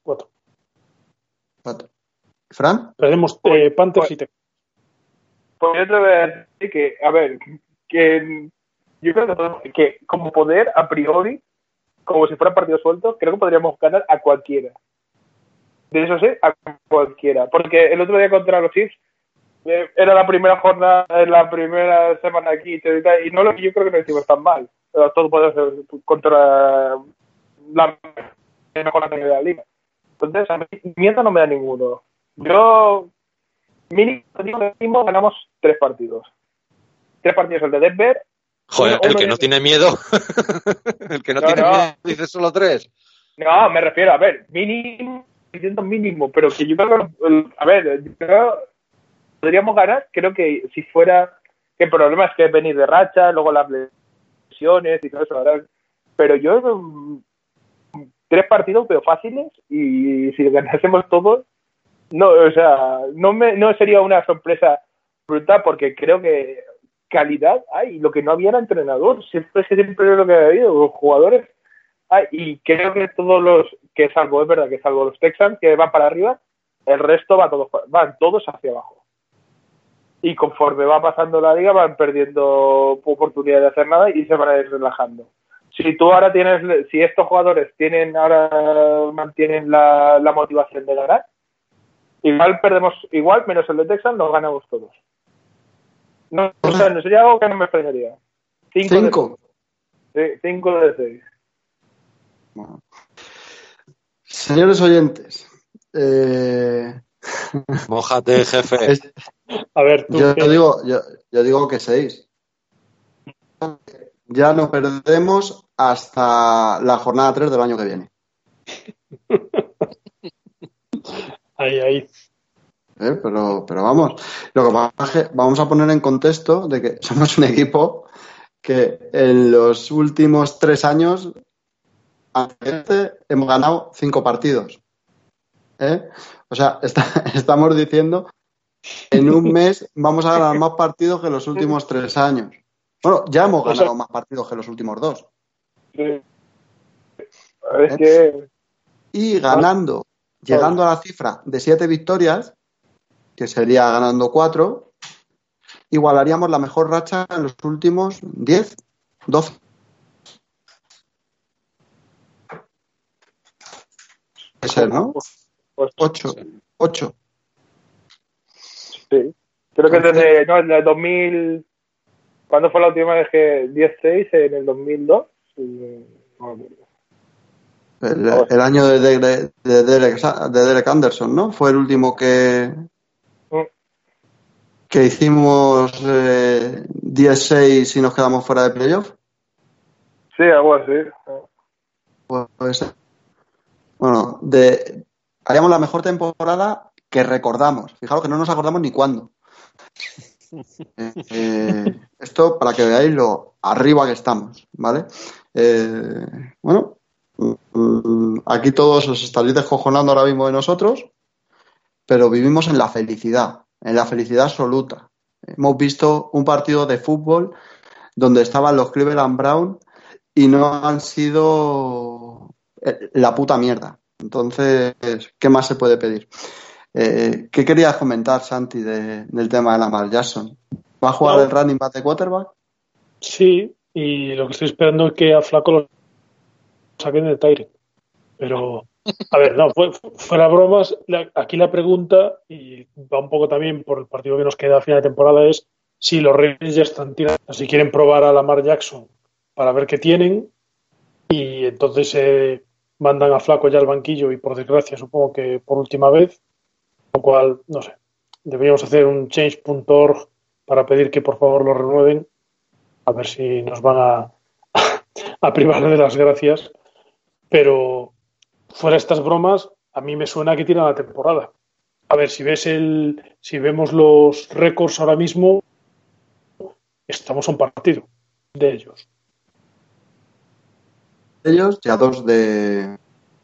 4. ¿Fran? Tenemos Panthers y Texans. Pues yo te voy a decir que, a ver, que yo creo que como poder, a priori, como si fuera partido suelto, creo que podríamos ganar a cualquiera. De eso sí, a cualquiera. Porque el otro día contra los Chiefs era la primera jornada, la primera semana aquí, y no yo creo que no hicimos tan mal. Todo puede ser contra la mejor ataque de la liga. Entonces, a mí miedo no me da ninguno. Yo, mínimo, ganamos 3 partidos. 3 partidos el de Denver. Joder, el que no tiene miedo. El que no tiene miedo dice solo 3. No, me refiero, a ver, mínimo, pero que yo creo que, a ver, podríamos ganar, creo que si fuera, que el problema es que es venir de racha, luego las lesiones y todo eso, ¿verdad? Pero yo 3 partidos veo fáciles y si ganásemos todos, no, o sea, no sería una sorpresa brutal porque creo que calidad hay, lo que no había era entrenador, siempre es lo que ha habido, los jugadores hay, y creo que todos los, que salvo, es verdad que salvo los Texans que van para arriba, el resto van todos hacia abajo. Y conforme va pasando la liga van perdiendo oportunidad de hacer nada y se van a ir relajando. Si tú ahora si estos jugadores mantienen la motivación de ganar, igual menos el de Texas, nos ganamos todos. No, o sea, no sería algo que no me extrañaría. 5 de 6. Bueno. Señores oyentes, mójate, jefe. A ver, yo digo que 6. Ya no perdemos hasta la jornada 3 del año que viene. Ahí. Pero vamos, lo que pasa es que vamos a poner en contexto de que somos un equipo que en los últimos 3 años hemos ganado 5 partidos. O sea, estamos diciendo en un mes vamos a ganar más partidos que los últimos 3 años. Bueno, ya hemos ganado más partidos que los últimos 2. Y llegando a la cifra de 7 victorias, que sería ganando 4, igualaríamos la mejor racha en los últimos 10, 12. Puede ser, ¿no? 8. Sí. Creo que desde el 2000... ¿Cuándo fue la última vez que 10-6? ¿En el 2002? El año de Derek Anderson, ¿no? Fue el último que hicimos 10-6 y nos quedamos fuera de playoff. Sí, algo así. Pues, bueno, haríamos la mejor temporada que recordamos. Fijaros que no nos acordamos ni cuándo. Esto para que veáis lo arriba que estamos, ¿vale? Bueno, aquí todos os estaréis descojonando ahora mismo de nosotros, pero vivimos en la felicidad absoluta. Hemos visto un partido de fútbol donde estaban los Cleveland Browns y no han sido la puta mierda. Entonces, ¿qué más se puede pedir? ¿Qué querías comentar, Santi, del tema de Lamar Jackson? ¿Va a jugar el running back de quarterback? Sí, y lo que estoy esperando es que a Flaco lo saquen de Tyrant. Pero, a ver, no, fuera bromas, aquí la pregunta, y va un poco también por el partido que nos queda a final de temporada, es si los Reyes ya están tirando, si quieren probar a Lamar Jackson para ver qué tienen, y entonces mandan a Flaco ya al banquillo, y por desgracia supongo que por última vez, lo cual, no sé, deberíamos hacer un change.org para pedir que por favor lo renueven, a ver si nos van a privar de las gracias, pero fuera estas bromas, a mí me suena que tiran la temporada. A ver, si vemos los récords ahora mismo, estamos a un partido de ellos. Ya 2 de...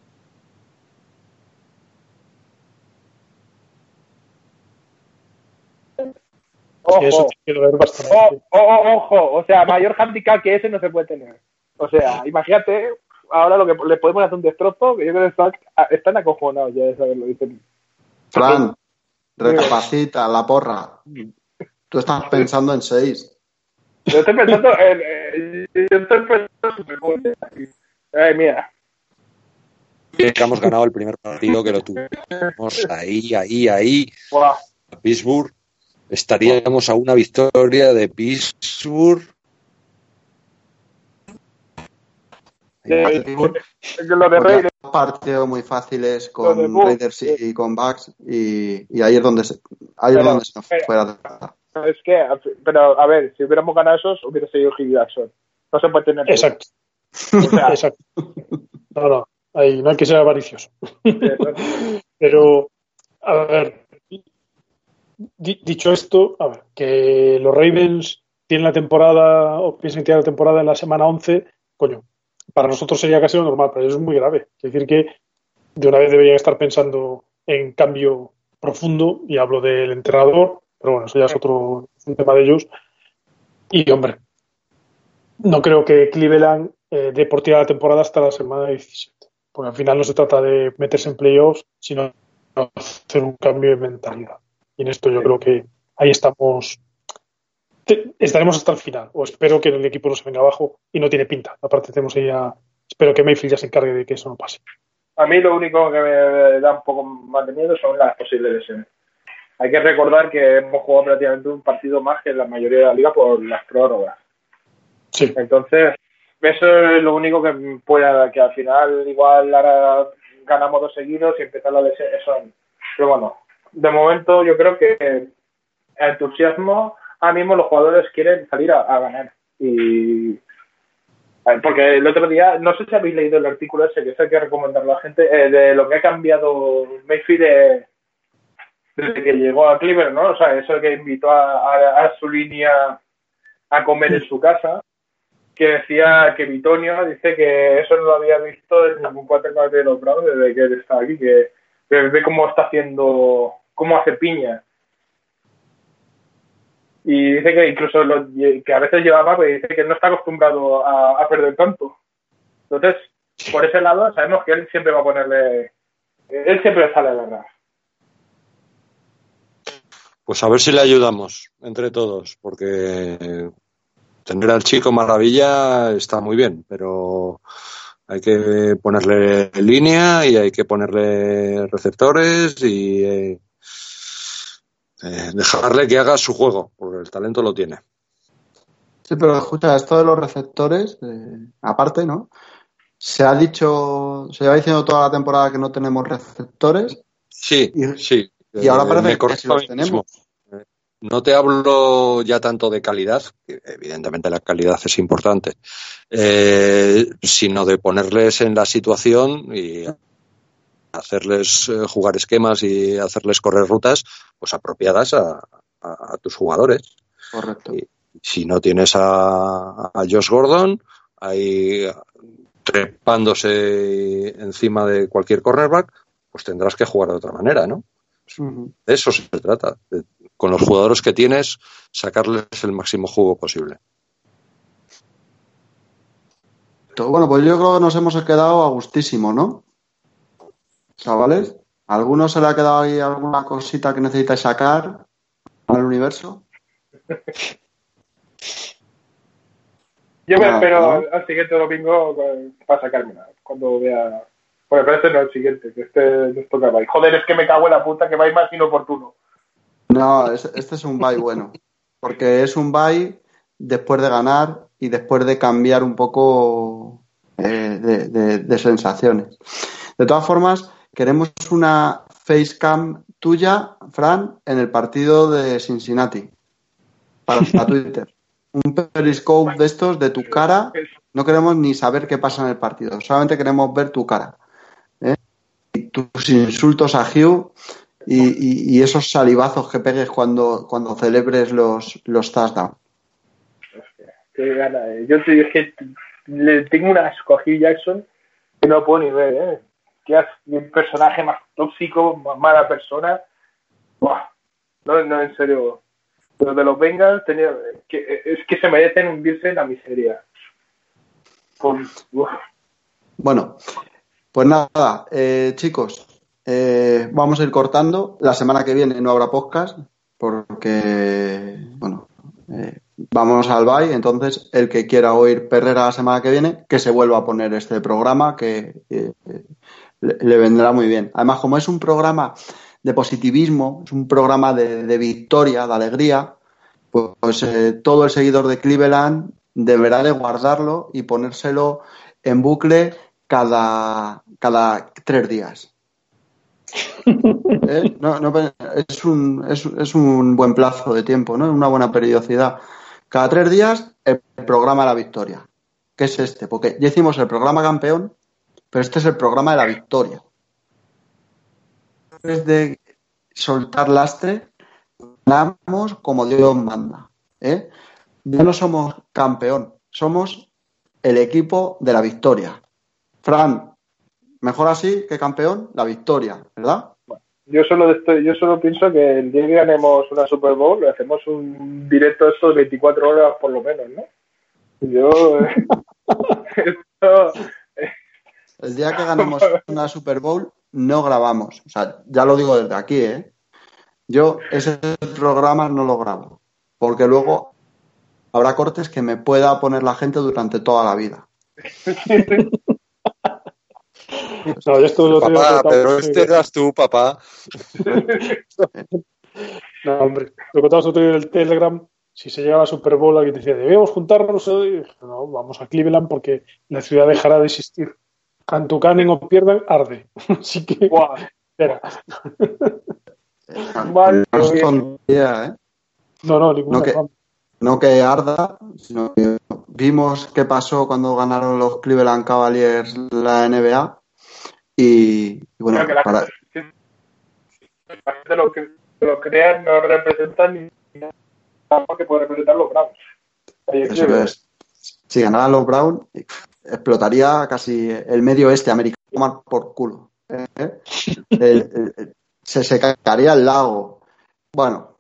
Ojo, eso tiene que ver bastante. Ojo, o sea, mayor handicap que ese no se puede tener. O sea, imagínate, ahora lo que le podemos hacer un destrozo, que yo creo que están acojonados ya de saberlo, dicen. Fran, recapacita la porra. Tú estás pensando en 6. Yo estoy pensando Ay, mira. Que hemos ganado el primer partido que lo tuvimos ahí. Wow. Pittsburgh. estaríamos a una victoria de Pittsburgh. Lo de Raiders. Partidos muy fáciles con Raiders y con Bucks y ahí es donde se nos fuera. Es que, pero a ver, si hubiéramos ganado esos, hubiera sido Hugh Jackson. No se puede tener. Exacto. O sea, exacto. No, ahí no hay que ser avaricioso. Pero, a ver, dicho esto, a ver, que los Ravens tienen la temporada, o piensan tirar la temporada en la semana 11, coño, para nosotros sería casi lo normal, pero eso es muy grave. Es decir, que de una vez deberían estar pensando en cambio profundo, y hablo del entrenador, pero bueno, eso ya es un tema de ellos. Y, hombre, no creo que Cleveland dé por tirada la temporada hasta la semana 17, porque al final no se trata de meterse en playoffs, sino de hacer un cambio de mentalidad. Y en esto yo creo que ahí estaremos hasta el final, o espero que el equipo no se venga abajo, y no tiene pinta. Aparte tenemos ahí espero que Mayfield ya se encargue de que eso no pase. A mí lo único que me da un poco más de miedo son las posibles lesiones. Hay que recordar que hemos jugado prácticamente un partido más que la mayoría de la liga por las prórrogas. Sí. Entonces, eso es lo único que pueda, que al final igual ahora ganamos 2 seguidos y empezar la lesión. Eso. Pero bueno, de momento yo creo que el entusiasmo, ahora mismo los jugadores quieren salir a ganar. Y porque el otro día, no sé si habéis leído el artículo ese, que eso hay que recomendarlo a la gente, de lo que ha cambiado Mayfield desde que llegó a Cleveland, ¿no? O sea, eso que invitó a su línea a comer en su casa, que decía que Bitonio dice que eso no lo había visto en ningún quarterback de los Browns desde que él está aquí, que ve cómo está haciendo, cómo hace piña. Y dice que incluso que a veces llevaba, pues dice que no está acostumbrado a perder tanto. Entonces, por ese lado, sabemos que él siempre va a ponerle, él siempre sale a ganar. Pues a ver si le ayudamos entre todos, porque tener al chico maravilla está muy bien, pero hay que ponerle línea y hay que ponerle receptores y dejarle que haga su juego, porque el talento lo tiene. Sí, pero escucha, esto de los receptores, aparte, ¿no? Se lleva diciendo toda la temporada que no tenemos receptores. Sí, sí. Y ahora parece que sí los tenemos. No te hablo ya tanto de calidad, que evidentemente la calidad es importante, sino de ponerles en la situación y hacerles jugar esquemas y hacerles correr rutas pues apropiadas a tus jugadores. Correcto. Y si no tienes a Josh Gordon ahí trepándose encima de cualquier cornerback, pues tendrás que jugar de otra manera, ¿no? Uh-huh. De eso se trata. Con los jugadores que tienes, sacarles el máximo jugo posible. Bueno, pues yo creo que nos hemos quedado a gustísimo, ¿no? Chavales, ¿a alguno se le ha quedado ahí alguna cosita que necesitáis sacar al universo? Yo me espero al siguiente domingo para sacarme nada. Cuando vea. Bueno, pero este no es el siguiente, que nos toca bye. Joder, es que me cago en la puta, que bye más inoportuno. No, este es un bye bueno. Porque es un bye después de ganar y después de cambiar un poco de sensaciones. De todas formas, queremos una facecam tuya, Fran, en el partido de Cincinnati. Para Twitter. Un periscope de estos de tu cara. No queremos ni saber qué pasa en el partido. Solamente queremos ver tu cara. Y tus insultos a Hugh y esos salivazos que pegues cuando celebres los touchdowns. Qué gana, Yo te es que le tengo un asco a Hugh Jackson que no puedo ni ver, Que es un personaje más tóxico, más mala persona. Buah. No, en serio. Los de los Bengals es que se merecen hundirse en la miseria. Bueno, pues nada, chicos, vamos a ir cortando. La semana que viene no habrá podcast porque, bueno, vamos al bye. Entonces, el que quiera oír Perrera la semana que viene, que se vuelva a poner este programa que le vendrá muy bien. Además, como es un programa de positivismo, es un programa de victoria, de alegría, pues todo el seguidor de Cleveland deberá de guardarlo y ponérselo en bucle cada 3 días. Es un buen plazo de tiempo, ¿no? Una buena periodicidad. Cada 3 días el programa de la victoria. ¿Qué es este? Porque ya hicimos el programa campeón, pero este es el programa de la victoria. Es de soltar lastre, ganamos como Dios manda. Ya no somos campeón, somos el equipo de la victoria. Fran, mejor así que campeón, la victoria, ¿verdad? Yo solo pienso que el día que ganemos una Super Bowl hacemos un directo de estos 24 horas por lo menos, ¿no? El día que ganemos una Super Bowl no grabamos. O sea, ya lo digo desde aquí, ¿eh? Yo ese programa no lo grabo, porque luego habrá cortes que me pueda poner la gente durante toda la vida. No, esto lo papá, pero este eras tú, papá. No, hombre, lo contamos otro día en el Telegram. Si se llega a la Super Bowl, alguien decía, debemos juntarnos hoy. No, vamos a Cleveland porque la ciudad dejará de existir. Tanto ganen o pierdan, arde. Así que, espera. No es tontería, ¿eh? No, ninguna. No que arda, sino que vimos qué pasó cuando ganaron los Cleveland Cavaliers la NBA y bueno, que la gente lo crean no representan ni nada que puede representar los Browns. Eso es. Si ganaran los Browns, explotaría casi el medio oeste americano por culo. Se secaría el lago. Bueno,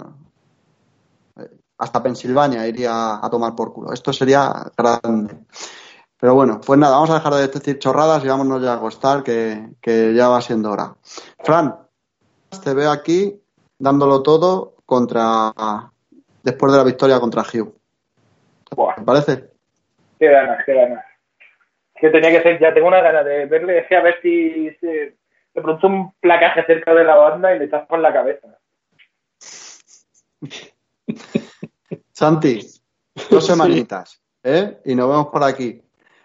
hasta Pensilvania iría a tomar por culo. Esto sería grande. Pero bueno, pues nada, vamos a dejar de decir chorradas y vámonos ya a acostar, que ya va siendo hora. Fran, te veo aquí dándolo todo después de la victoria contra Hugh. ¿Te parece? Qué ganas. Que tenía que ser, ya tengo una gana de verle, a ver si se produce un placaje cerca de la banda y le echas por la cabeza. Santi, 2 semanitas, y nos vemos por aquí,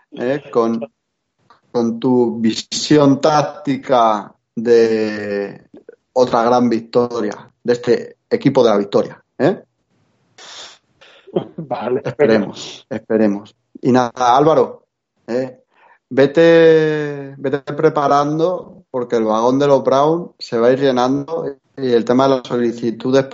con tu visión táctica de otra gran victoria, de este equipo de la victoria, Vale. Esperemos. Y nada, Álvaro, vete preparando porque el vagón de los Browns se va a ir llenando y el tema de las solicitudes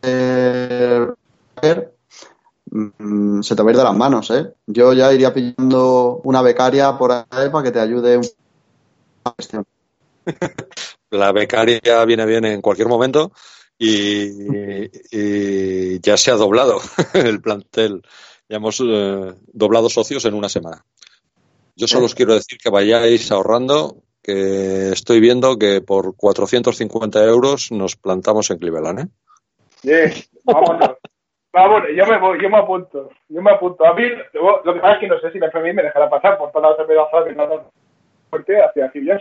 se te va a ir de las manos, Yo ya iría pidiendo una becaria por ahí para que te ayude un gestión. La becaria viene bien en cualquier momento y ya se ha doblado el plantel. Ya hemos doblado socios en una semana. Yo solo os quiero decir que vayáis ahorrando, que estoy viendo que por 450 euros nos plantamos en Cleveland, Vámonos. Yo me apunto. A mí, lo que pasa es que no sé si la FMI me dejará pasar por todas las amenazas que no dan fuerte hacia Hugh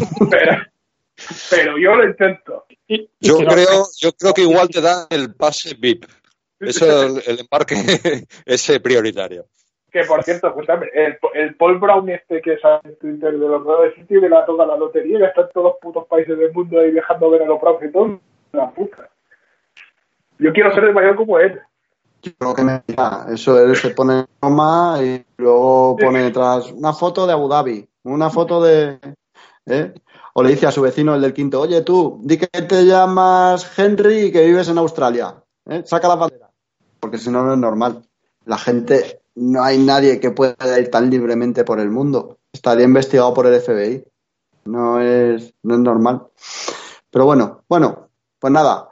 pero yo lo intento. Yo creo que igual te da el pase VIP. Eso el embarque ese prioritario. Que por cierto, escúchame, el Paul Brown que sale en Twitter de los Browns de City que la toca la lotería y está en todos los putos países del mundo ahí dejando ver a los Browns y todo, la puta. Yo quiero ser el mayor como él. Creo que eso él se pone toma y luego pone detrás una foto de Abu Dhabi, una foto de o le dice a su vecino, el del quinto, oye tú, di que te llamas Henry y que vives en Australia, saca la bandera, porque si no, no es normal. La gente, no hay nadie que pueda ir tan libremente por el mundo. Estaría investigado por el FBI. No es normal. Pero bueno, pues nada.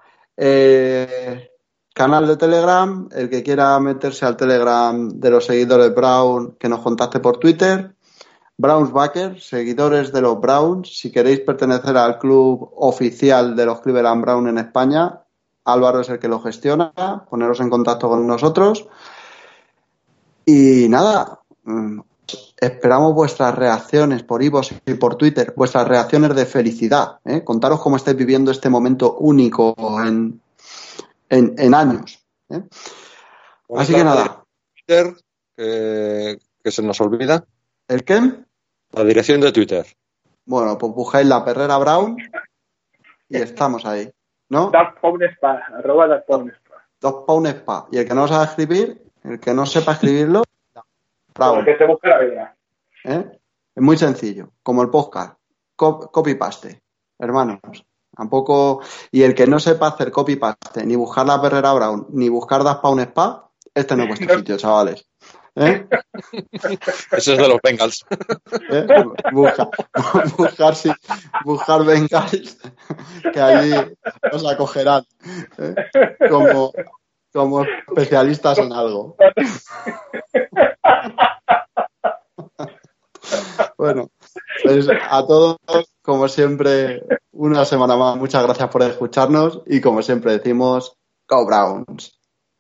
Canal de Telegram, el que quiera meterse al Telegram de los seguidores Brown, que nos contacte por Twitter. Browns Backers, seguidores de los Browns, si queréis pertenecer al club oficial de los Cleveland Browns en España, Álvaro es el que lo gestiona, poneros en contacto con nosotros. Y nada, esperamos vuestras reacciones por iVoox y por Twitter, vuestras reacciones de felicidad, ¿eh? Contaros cómo estáis viviendo este momento único en años, ¿eh? Así que nada. Twitter, que se nos olvida. ¿El qué? La dirección de Twitter. Bueno, pues buscáis la Perrera Brown y estamos ahí, ¿no? @DaftPoundSpa. DaftPoundSpa. Y el que no sabe escribir, el que no sepa escribirlo, bravo. Que se busque la vida. ¿Eh? Es muy sencillo, como el podcast. Copy-paste, hermanos. Tampoco. Y el que no sepa hacer copy-paste, ni buscar la Perrera Brown, ni buscar DaftPoundSpa, este no es vuestro sitio, chavales. ¿Eh? Eso es de los Bengals. ¿Eh? Buscar Bengals, que allí os acogerán, ¿eh? como especialistas en algo. Bueno, pues a todos, como siempre, una semana más, muchas gracias por escucharnos y como siempre decimos, Go Browns.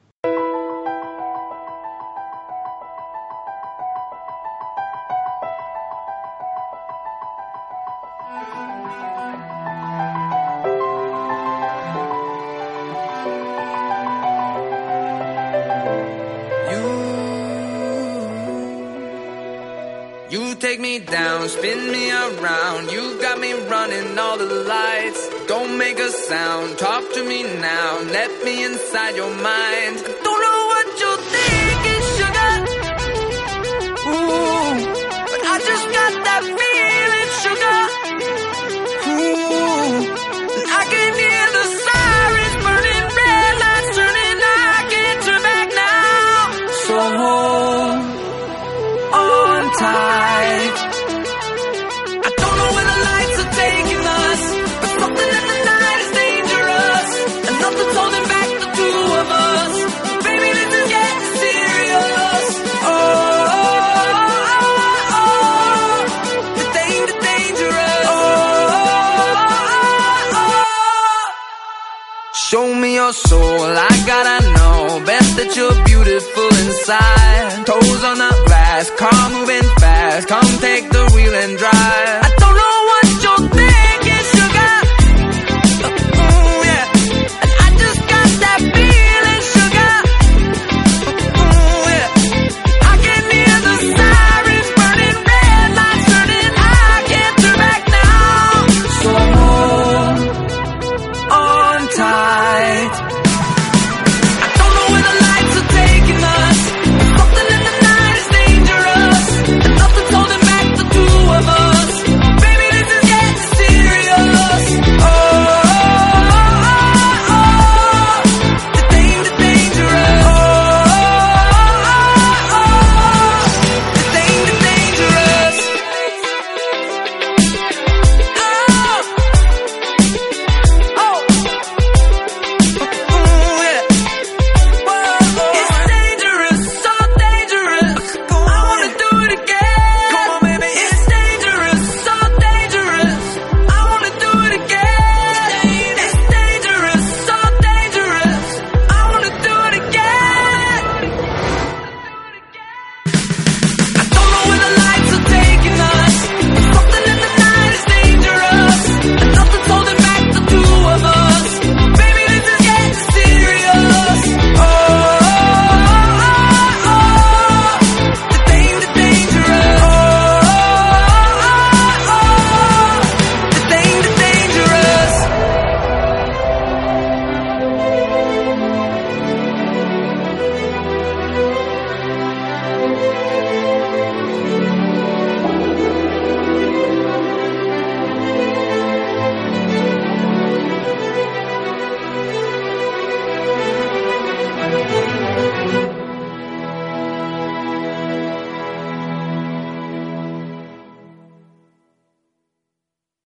Take me down, spin me around. You got me running all the lights. Don't make a sound, talk to me now. Let me inside your mind. Don't know what you're thinking, sugar. Ooh, but I just got that feeling, sugar. Ooh, and I can hear the sirens burning, red lights turning. I can't turn back now. So hold on tight. Show me your soul, I gotta know. Best that you're beautiful inside. Toes on the glass, car moving fast. Come take the wheel and drive.